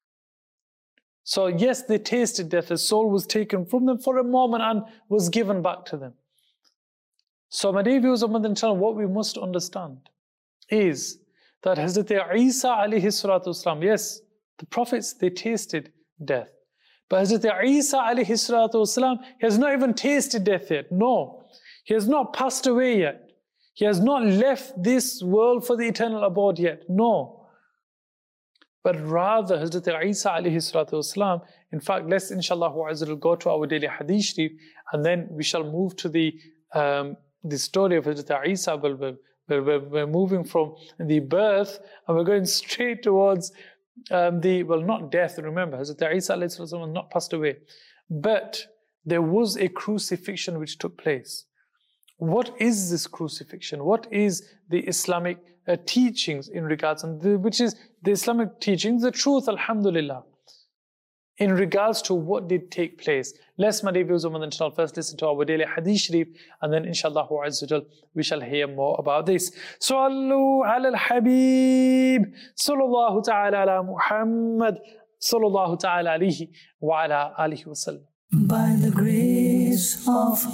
So yes, they tasted death. The soul was taken from them for a moment and was given back to them. So my dear viewers of Madani channel, what we must understand is that Hazrat Isa alayhi salatu wasalam, yes, the prophets, they tasted death. But Hazrat Isa alayhi salatu wasalam, he has not even tasted death yet. No, he has not passed away yet. He has not left this world for the eternal abode yet. No. But rather, Hazrat Isa alayhi salatu wasalam, in fact, let's inshallah go to our daily hadith sharif, and then we shall move to the um, the story of Hazrat Isa. We're, we're, we're moving from the birth and we're going straight towards um, the, well, not death. Remember, Hazrat Isa alayhi salatu wasalam was not passed away. But there was a crucifixion which took place. What is this crucifixion? What is the Islamic uh, teachings in regards, and the, which is the Islamic teachings, the truth, alhamdulillah, in regards to what did take place. Let's, my dear viewers of Madani channel, first listen to our daily hadith sharif, and then inshallah we shall hear more about this. Sallu ala al-habib, sallallahu ta'ala ala Muhammad, sallallahu ta'ala alayhi wa ala alihi wa sallam. By the grace of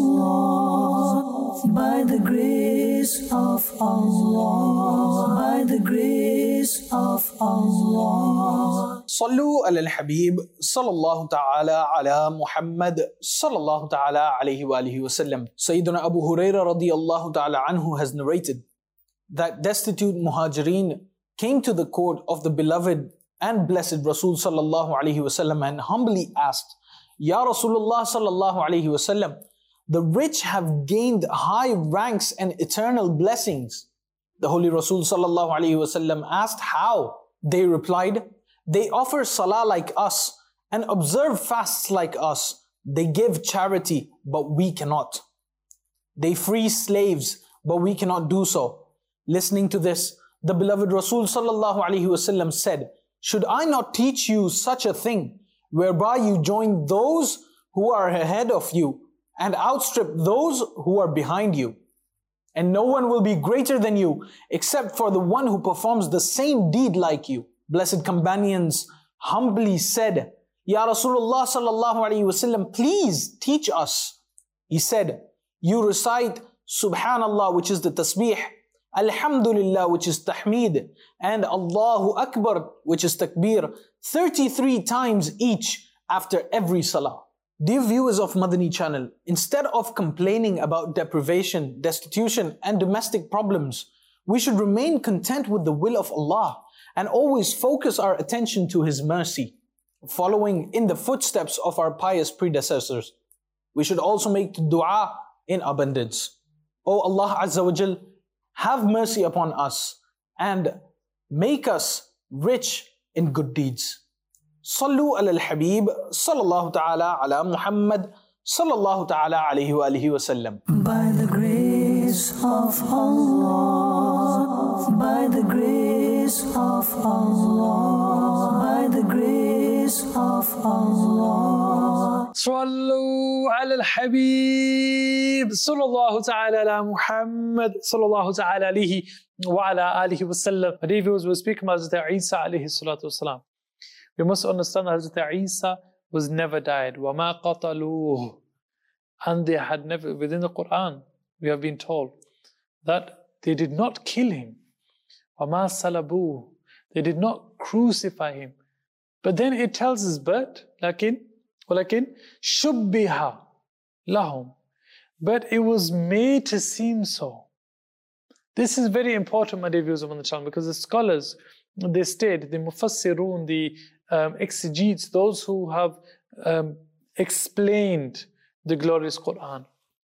Allah, by the grace of Allah, by the grace of Allah. Sallu ala al-Habib, sallallahu ta'ala ala Muhammad, sallallahu ta'ala alayhi wa alihi wa sallam. Sayyidina Abu Hurairah radiyallahu ta'ala anhu has narrated that destitute muhajireen came to the court of the beloved and blessed Rasul sallallahu alayhi wa sallam and humbly asked, Ya Rasulullah sallallahu alayhi wa sallam, the rich have gained high ranks and eternal blessings. The Holy Rasul sallallahu alayhi wa sallam asked how. They replied, they offer salah like us and observe fasts like us. They give charity, but we cannot. They free slaves, but we cannot do so. Listening to this, the beloved Rasul sallallahu alayhi wa sallam said, should I not teach you such a thing, whereby you join those who are ahead of you and outstrip those who are behind you? And no one will be greater than you except for the one who performs the same deed like you. Blessed companions humbly said, Ya Rasulullah sallallahu alayhi wa sallam, please teach us. He said, you recite Subhanallah, which is the tasbih, Alhamdulillah, which is tahmeed, and Allahu Akbar, which is takbir, thirty-three times each after every salah. Dear viewers of Madani channel, instead of complaining about deprivation, destitution, and domestic problems, we should remain content with the will of Allah and always focus our attention to His mercy, following in the footsteps of our pious predecessors. We should also make dua in abundance. O Allah Azza wa Jal, have mercy upon us and make us rich in good deeds. Sallu ala al-Habib, sallallahu ta'ala ala Muhammad, sallallahu ta'ala alayhi wa alihi wa sallam. By the grace of Allah, by the grace of Allah, by the grace of Allah. Sallu ala al-Habib, sallallahu ta'ala ala Muhammad, sallallahu ta'ala alayhi wa ala alihi wa sallam. Dear viewers, we're speaking about Hazrat Isa alayhi salatu wasalam. We must understand that Hazrat Isa was never died. وَمَا قَتَلُوهُ. And they had never, within the Quran, we have been told that they did not kill him. وَمَا صَلَبُوهُ. They did not crucify him. But then it tells us, but, lakin, وَلَكِنْ شُبِّهَ لَهُمْ. But it was made to seem so. This is very important, my dear viewers of the channel, because the scholars, they state, the mufassirun, the um, exegetes, those who have um, explained the glorious Quran,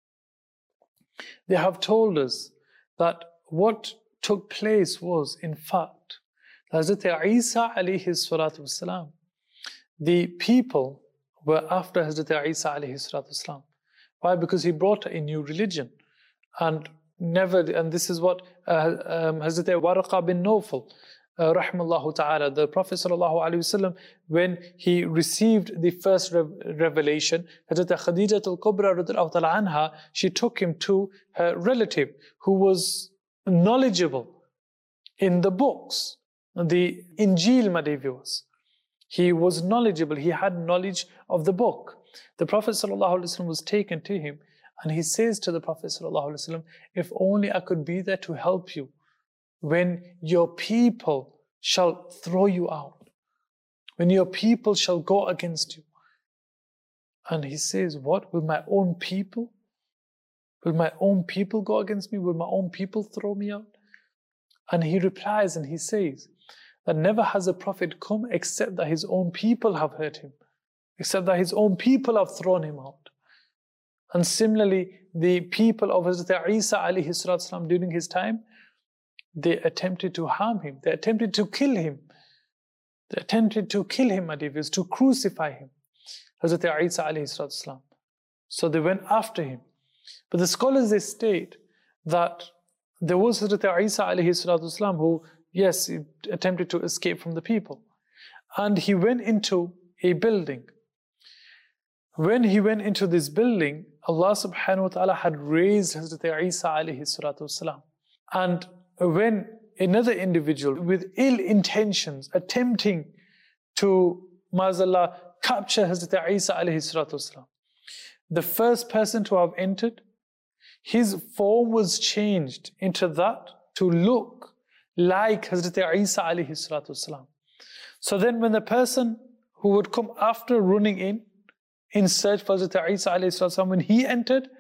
they have told us that what took place was, in fact, Hazrat Isa alayhi salatu wasalam, the people were after Hazrat Isa alayhi salatu wasalam. Why? Because he brought a new religion. And never, and this is what uh, um, Hazrat Waraqa bin Nawfal, uh, rahmallahu ta'ala, the Prophet sallallahu alayhi wasallam, when he received the first rev revelation, Hazrat Khadija al-Kubra radhiyallahu ta'ala anha, she took him to her relative who was knowledgeable in the books, the Injil, my dear viewers. He was knowledgeable, he had knowledge of the book. The Prophet sallallahu alaihi wasallam was taken to him, and he says to the Prophet sallallahu alaihi wasallam, if only I could be there to help you when your people shall throw you out, when your people shall go against you. And he says, what? Will my own people? Will my own people go against me? Will my own people throw me out? And he replies and he says that never has a prophet come except that his own people have hurt him, except that his own people have thrown him out. And similarly, the people of Hazrat Isa alayhi salatu during his time, they attempted to harm him. They attempted to kill him. They attempted to kill him, my dear viewers, to crucify him. Hazrat Isa alayhi salatu. So they went after him. But the scholars, they state that there was Hazrat Isa alayhi salatu who, yes, he attempted to escape from the people. And he went into a building. When he went into this building, Allah subhanahu wa ta'ala had raised Hazrat Isa alayhi salatu wasalam. And when another individual with ill intentions attempting to, maazallah, capture Hazrat Isa alayhi salatu wasalam, the first person to have entered, his form was changed into that to look like Hazrat Isa alayhi salatu wasalam. So then when the person who would come after running in, in search for Hazrat Isa alayhi salatu, when he entered,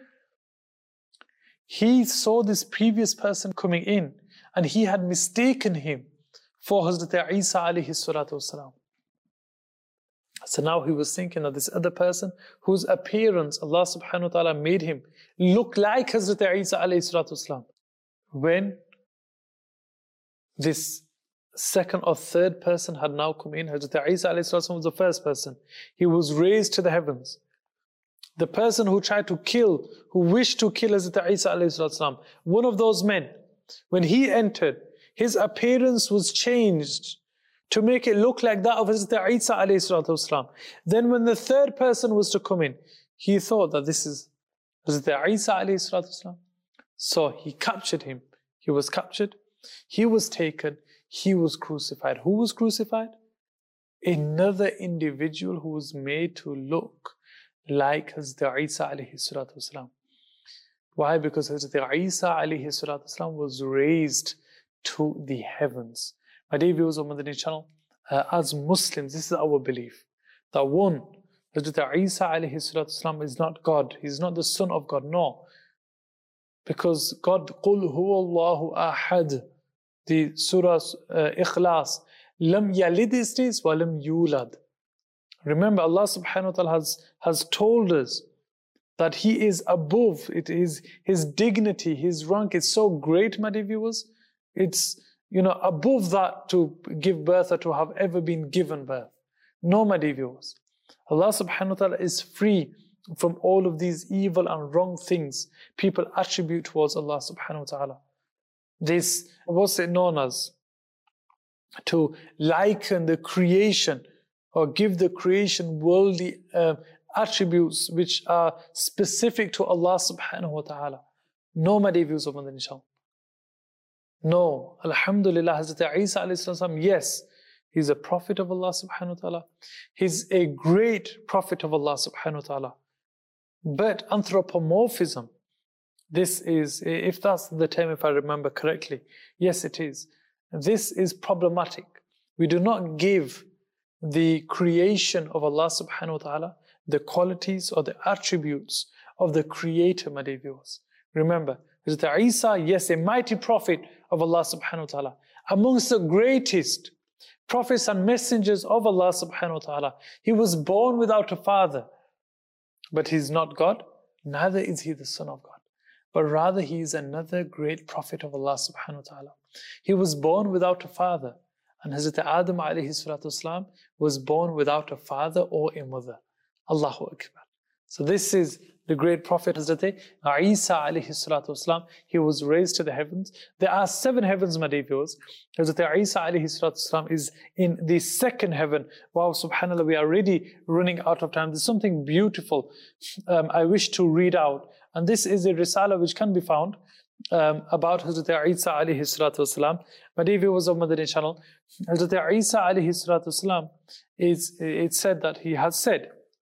he saw this previous person coming in and he had mistaken him for Hazrat Isa alayhi salatu wasalam. So now he was thinking of this other person whose appearance Allah subhanahu wa ta'ala made him look like Hazrat Isa alayhi salatu wasalam. When this second or third person had now come in, Hazrat Isa alayhi salatu was the first person. He was raised to the heavens. The person who tried to kill, who wished to kill Hazrat Isa alayhi salatu, one of those men, when he entered, his appearance was changed to make it look like that of Hazrat Isa alayhi salatu. Then when the third person was to come in, he thought that this is Hazrat Isa alayhi salatu. So he captured him. He was captured. He was taken. He was crucified. Who was crucified? Another individual who was made to look like Hazrat Isa alayhi salatu wasalam. Why? Because Hazrat Isa alayhi salatu wasalam was raised to the heavens. My dear viewers of Madani channel, uh, as Muslims, this is our belief. That one, Hazrat Isa alayhi salatu wasalam is not God. He's not the son of God. No. Because God, قُلْ هُوَ اللَّهُ أَحَدٌ, the Surah uh, Ikhlas, lam yalid states wa lam yulad. Remember, Allah subhanahu wa ta'ala has, has told us that He is above. It is His dignity, His rank is so great, my dear viewers. It's, you know, above that to give birth or to have ever been given birth. No, my dear viewers. Allah subhanahu wa ta'ala is free from all of these evil and wrong things people attribute towards Allah subhanahu wa ta'ala. This, what's it known as? To liken the creation or give the creation worldly uh, attributes which are specific to Allah subhanahu wa ta'ala. No, my dear viewers of Madani channel. No, Alhamdulillah, Hazrat Isa alayhi salam, yes, he's a prophet of Allah subhanahu wa ta'ala. He's a great prophet of Allah subhanahu wa ta'ala. But anthropomorphism, this is, if that's the term, if I remember correctly, yes it is. This is problematic. We do not give the creation of Allah subhanahu wa ta'ala the qualities or the attributes of the creator, my dear viewers. Remember, Hazrat Isa, yes, a mighty prophet of Allah subhanahu wa ta'ala, amongst the greatest prophets and messengers of Allah subhanahu wa ta'ala. He was born without a father, but he's not God, neither is he the son of God. But rather he is another great prophet of Allah subhanahu wa ta'ala. He was born without a father, And Hazrat Adam alayhi salatu wasalam was born without a father or a mother. Allahu Akbar. So this is the great Prophet Hazrat Isa alayhi salatu wasalam. He was raised to the heavens. There are seven heavens, my dear viewers. Hazrat Isa alayhi salatu wasalam is in the second heaven. Wow, subhanAllah, we are already running out of time. There's something beautiful um, I wish to read out. And this is a risala which can be found um, about Hazrat Isa alayhi salatu wasalam. My dear viewers of Madani channel, Hazrat Isa alayhi salatu wasalam, is, it's said that he has said,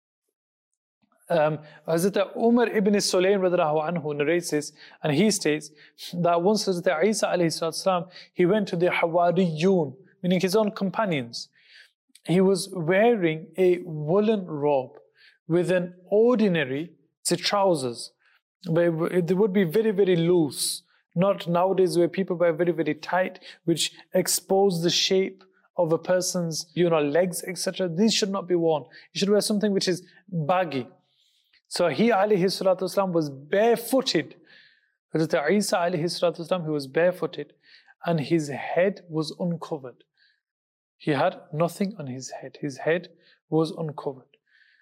Um, Hazrat Umar ibn Sulaym radiallahu anhu narrates this, and he states that once Hazrat Isa alayhi salatu he went to the Hawariyun, meaning his own companions. He was wearing a woolen robe with an ordinary say, trousers. They would be very, very loose. Not nowadays where people wear very, very tight, which expose the shape of a person's, you know, legs, et cetera. These should not be worn. You should wear something which is baggy. So he, alayhi salatu wasalam, was barefooted. Hazrat Isa, alayhi salatu wasalam, he was barefooted, and his head was uncovered. He had nothing on his head. His head was uncovered.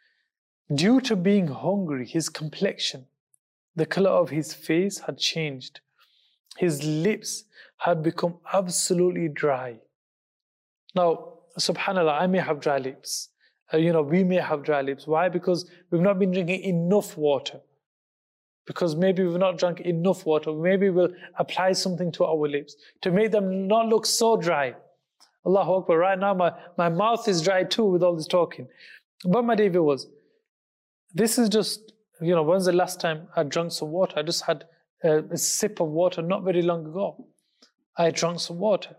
Due to being hungry, his complexion, the color of his face had changed. His lips had become absolutely dry. Now, subhanAllah, I may have dry lips. Uh, you know, we may have dry lips. Why? Because we've not been drinking enough water. Because maybe we've not drunk enough water. Maybe we'll apply something to our lips to make them not look so dry. Allahu Akbar. Right now, my, my mouth is dry too with all this talking. But my dear viewers, this is just, you know, when's the last time I drank some water? I just had a, a sip of water not very long ago. I drank some water.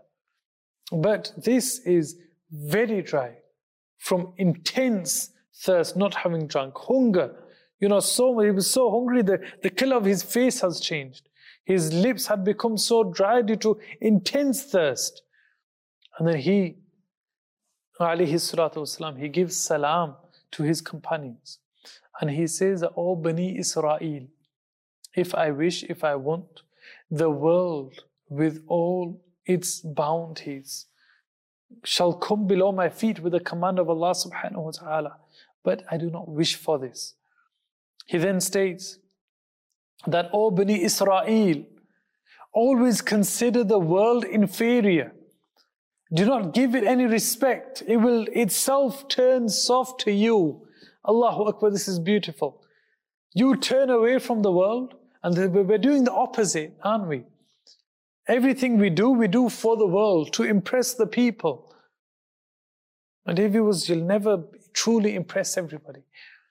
But this is very dry from intense thirst, not having drunk, hunger. You know, so he was so hungry that the color of his face has changed. His lips had become so dry due to intense thirst. And then he, alayhi salatu wasalam, he gives salam to his companions. And he says, O Bani Israel, if I wish, if I want, the world with all its bounties shall come below my feet with the command of Allah subhanahu wa ta'ala. But I do not wish for this. He then states that, O Bani Israel, always consider the world inferior. Do not give it any respect. It will itself turn soft to you. Allahu Akbar, this is beautiful. You turn away from the world, and we're doing the opposite, aren't we? Everything we do, we do for the world, to impress the people. And if it was, you'll never truly impress everybody.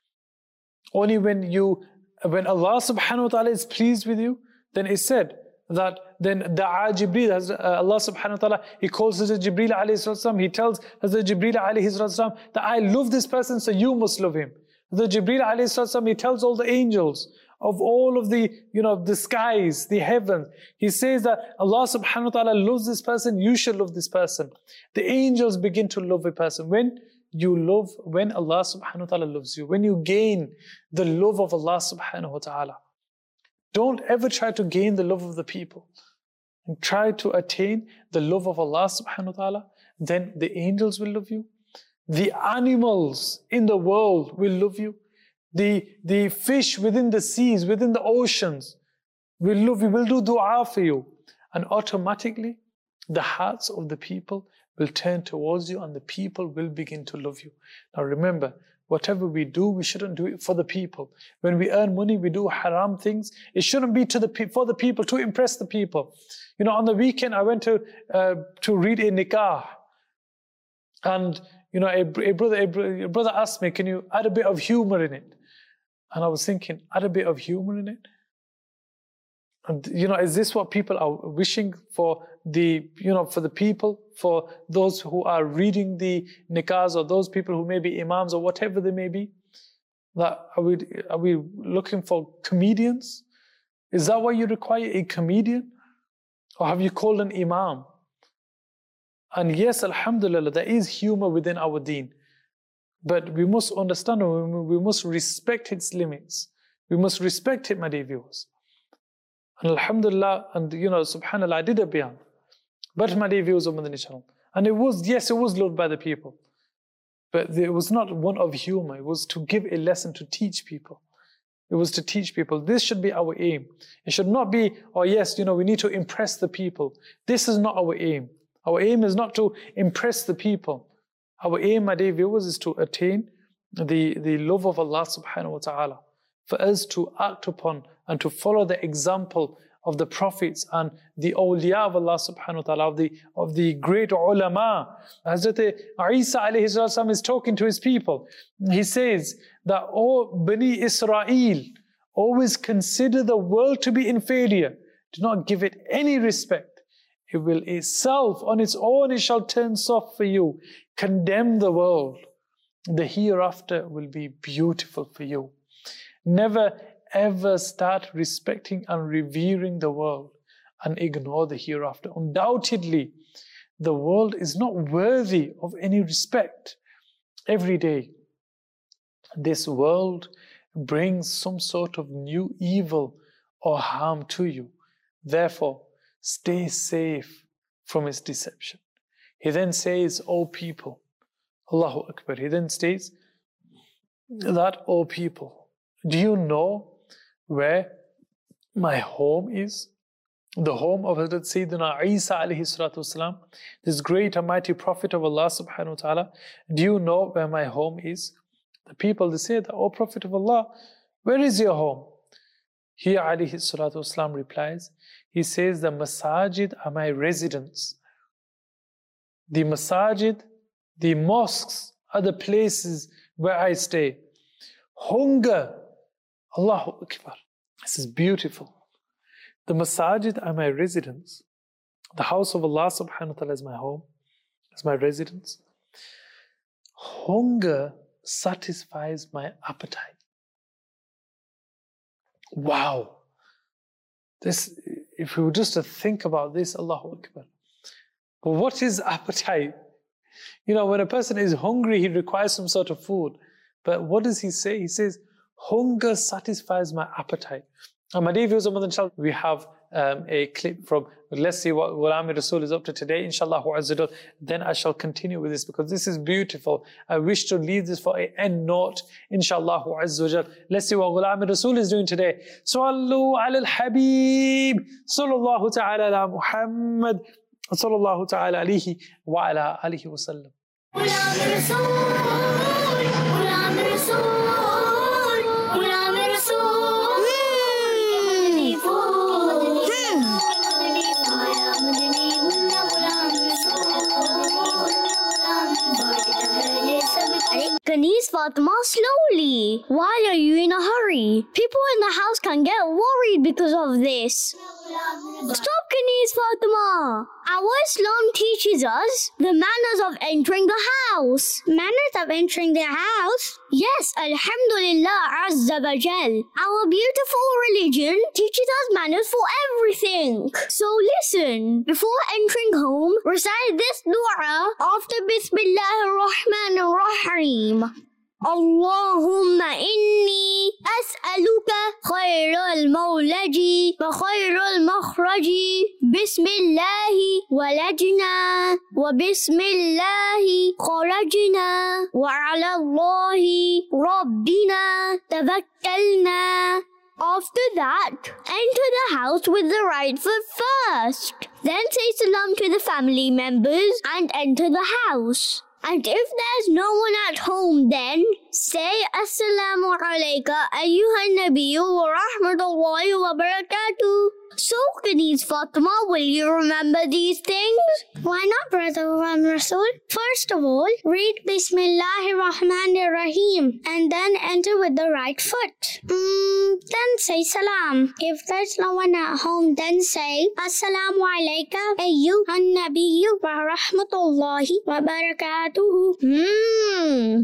Only when you, when Allah subhanahu wa ta'ala is pleased with you, then it's said that then da'a Jibreel, Allah subhanahu wa ta'ala, he calls Hazrat Jibreel alayhi salam, he tells Hazrat Jibreel alayhi salam that I love this person, so you must love him. Hazrat Jibreel alayhi salam, he tells all the angels of all of the, you know, the skies, the heavens. He says that Allah subhanahu wa ta'ala loves this person, you should love this person. The angels begin to love a person. When you love, when Allah subhanahu wa ta'ala loves you, when you gain the love of Allah subhanahu wa ta'ala, don't ever try to gain the love of the people. And try to attain the love of Allah subhanahu wa ta'ala, then the angels will love you. The animals in the world will love you. The, the fish within the seas, within the oceans will love you, will do dua for you. And automatically, the hearts of the people will turn towards you and the people will begin to love you. Now remember, whatever we do, we shouldn't do it for the people. When we earn money, we do haram things. It shouldn't be to the for the people, to impress the people. You know, on the weekend, I went to uh, to read a nikah. And, you know, a, a, brother, a, a brother asked me, can you add a bit of humor in it? And I was thinking, add a bit of humor in it? And, you know, is this what people are wishing for the, you know, for the people, for those who are reading the nikahs, or those people who may be imams or whatever they may be? That are we, are we looking for comedians? Is that why you require a comedian? Or have you called an imam? And yes, alhamdulillah, there is humor within our deen. But we must understand, we must respect its limits. We must respect it, my dear viewers. And alhamdulillah, and you know, subhanallah, I did a bayan. But my dear viewers of Madani channel, And it was, yes, it was loved by the people. But it was not one of humor. It was to give a lesson, to teach people. It was to teach people. This should be our aim. It should not be, oh yes, you know, we need to impress the people. This is not our aim. Our aim is not to impress the people. Our aim, my dear viewers, is to attain the, the love of Allah subhanahu wa ta'ala. For us to act upon and to follow the example of the prophets and the awliya of Allah subhanahu wa ta'ala, of the, of the great ulama. Hazrat Isa alayhi salam is talking to his people. He says that, O Bani Israel, always consider the world to be inferior. Do not give it any respect. It will itself, on its own, it shall turn soft for you. Condemn the world. The hereafter will be beautiful for you. Never ever start respecting and revering the world and ignore the hereafter. Undoubtedly, the world is not worthy of any respect. Every day, this world brings some sort of new evil or harm to you. Therefore, stay safe from its deception. He then says, O people, Allahu Akbar. He then states that, O people, do you know where my home is? The home of Hazrat Sayyidina Isa alayhi salatu wasalam, this great and mighty Prophet of Allah subhanahu wa ta'ala. Do you know where my home is? The people, they say that, O Prophet of Allah, where is your home? He alayhi salatu wasalam replies, he says, the masajid are my residence. The masajid, the mosques are the places where I stay. Hunger, Allahu Akbar. This is beautiful. The masajid are my residence. The house of Allah subhanahu wa ta'ala is my home, is my residence. Hunger satisfies my appetite. Wow. This, if we were just to think about this, Allahu Akbar. But what is appetite? You know, when a person is hungry, he requires some sort of food. But what does he say? He says, hunger satisfies my appetite. And my dear viewers, we have um, a clip from, let's see what Ghulam Rasul is up to today, inshallah. Then I shall continue with this because this is beautiful. I wish to leave this for an end note, inshallah. Let's see what Ghulam Rasul is doing today. Sallu ala al-Habib, sallallahu ta'ala ala Muhammad, sallallahu ta'ala alayhi wa ala alihi wa sallam. Ghulam Rasul, Ghulam Rasul. Kanis Fatima, slowly. Why are you in a hurry? People in the house can get worried because of this. Stop, Kanis Fatima. Our Islam teaches us the manners of entering the house. Manners of entering the house? Yes, Alhamdulillah Azza wa Jal. Our beautiful religion teaches us manners for everything. So listen, before entering home, recite this dua after Bismillah ar-Rahman ar-Rahim. اللهم إني أسألك خير المولج وخير المخرج بسم الله ولجنا وبسم الله خرجنا وعلى الله ربنا توكلنا. After that, enter the house with the right foot first. Then say salam to the family members and enter the house. And if there's no one at home, then say Assalamu alayka ayyuhan nabiyyu wa rahmatullahi wa barakatuh. So, Kanis Fatima, will you remember these things? Why not, Brother Ghulam Rasul? First of all, read Bismillahir Rahmanir Rahim and then enter with the right foot. Mm, then say salam. If there's no one at home, then say Assalamu alayka ayyuhan nabiyyu wa rahmatullahi wa barakatuh. Hmm.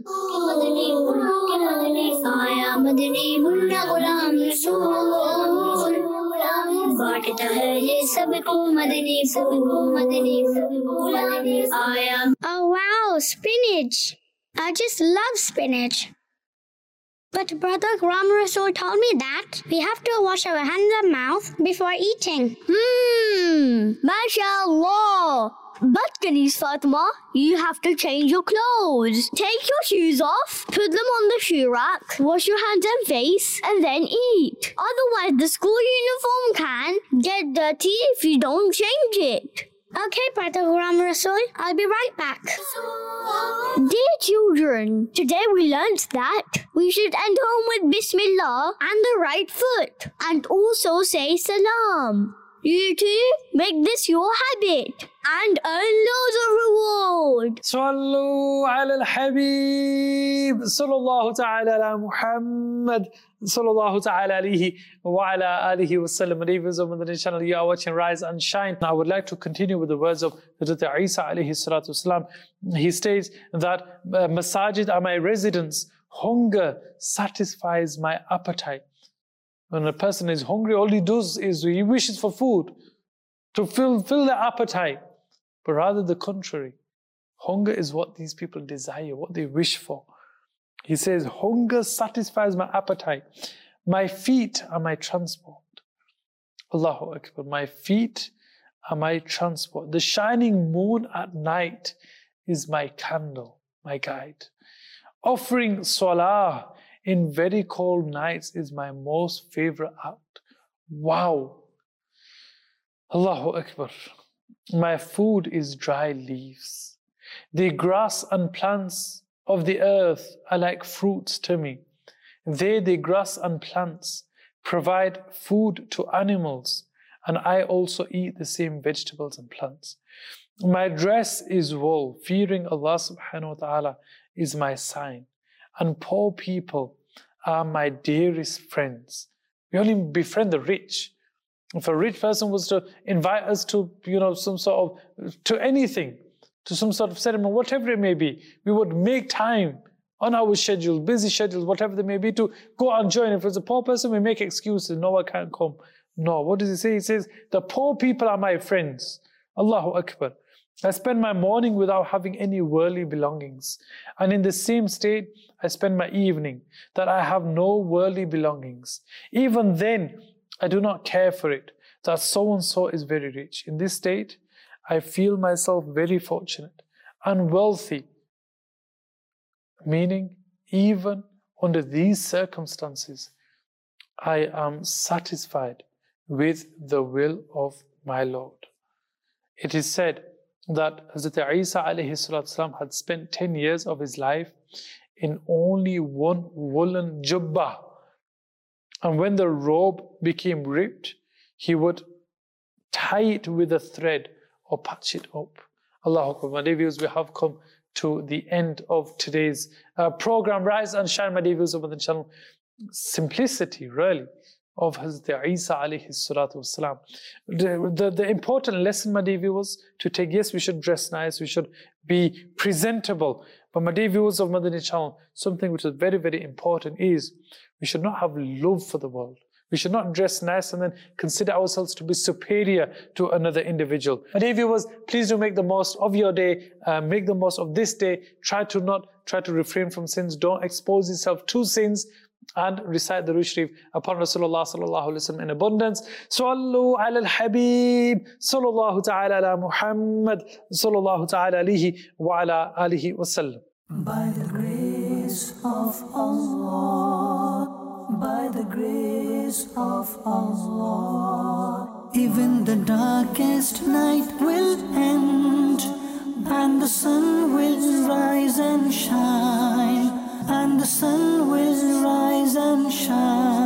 Oh wow, spinach. I just love spinach. But Brother Ram Rasul told me that we have to wash our hands and mouth before eating. Hmm, mashallah. But Ganesh Fatima, you have to change your clothes. Take your shoes off, put them on the shoe rack, wash your hands and face, and then eat. Otherwise, the school uniform can get dirty if you don't change it. Okay, Brother Ram Rasul, I'll be right back. Dear children, today we learnt that we should end home with Bismillah and the right foot, and also say Salam. You too, make this your habit and earn loads of reward. Sallu ala al-Habib, sallallahu ta'ala ala Muhammad, sallallahu ta'ala alihi wa ala alihi wa sallam. Viewers of the channel, you are watching Rise and Shine. I would like to continue with the words of Hazrat Isa alayhi salatu wasalam. He states that uh, masajid are my residence. Hunger satisfies my appetite. When a person is hungry, all he does is he wishes for food to fill, fill their appetite. But rather the contrary. Hunger is what these people desire, what they wish for. He says, hunger satisfies my appetite. My feet are my transport. Allahu Akbar. My feet are my transport. The shining moon at night is my candle, my guide. Offering salah in very cold nights is my most favorite act. Wow. Allahu Akbar. My food is dry leaves. The grass and plants of the earth are like fruits to me. They, the grass and plants, provide food to animals, and I also eat the same vegetables and plants. My dress is wool. Fearing Allah subhanahu wa ta'ala is my sign. And poor people are my dearest friends. We only befriend the rich. If a rich person was to invite us to, you know, some sort of, to anything, to some sort of ceremony, whatever it may be, we would make time on our schedule, busy schedules, whatever they may be, to go and join. If it's a poor person, we make excuses. No, I can't come. No, what does he say? He says, the poor people are my friends. Allahu Akbar. I spend my morning without having any worldly belongings. And in the same state, I spend my evening, that I have no worldly belongings. Even then, I do not care for it, that so-and-so is very rich. In this state, I feel myself very fortunate and wealthy. Meaning, even under these circumstances, I am satisfied with the will of my Lord. It is said that Hazrat Isa alayhi salatu had spent ten years of his life in only one woolen jubbah. And when the robe became ripped, he would tie it with a thread or patch it up. Allahu Akbar. My dear viewers, we have come to the end of today's uh, program, Rise and Shine, my dear viewers over the channel. Simplicity, really, of Hazrat Isa alayhi salatu wasalam. The, the, the important lesson, my dear viewers, to take, yes, we should dress nice, we should be presentable. But my dear viewers of Madani channel, something which is very, very important is we should not have love for the world. We should not dress nice and then consider ourselves to be superior to another individual. My dear viewers, please do make the most of your day. Uh, make the most of this day. Try to not, try to refrain from sins. Don't expose yourself to sins. And recite the Durood Sharif upon Rasulullah sallallahu alaihi wasallam in abundance. Sallu ala al-Habib, sallallahu ta'ala ala Muhammad, sallallahu ta'ala alihi wa ala alihi wa sallam. By the grace of Allah, by the grace of Allah, even the darkest night will end, and the sun will rise and shine. And the sun will rise and shine.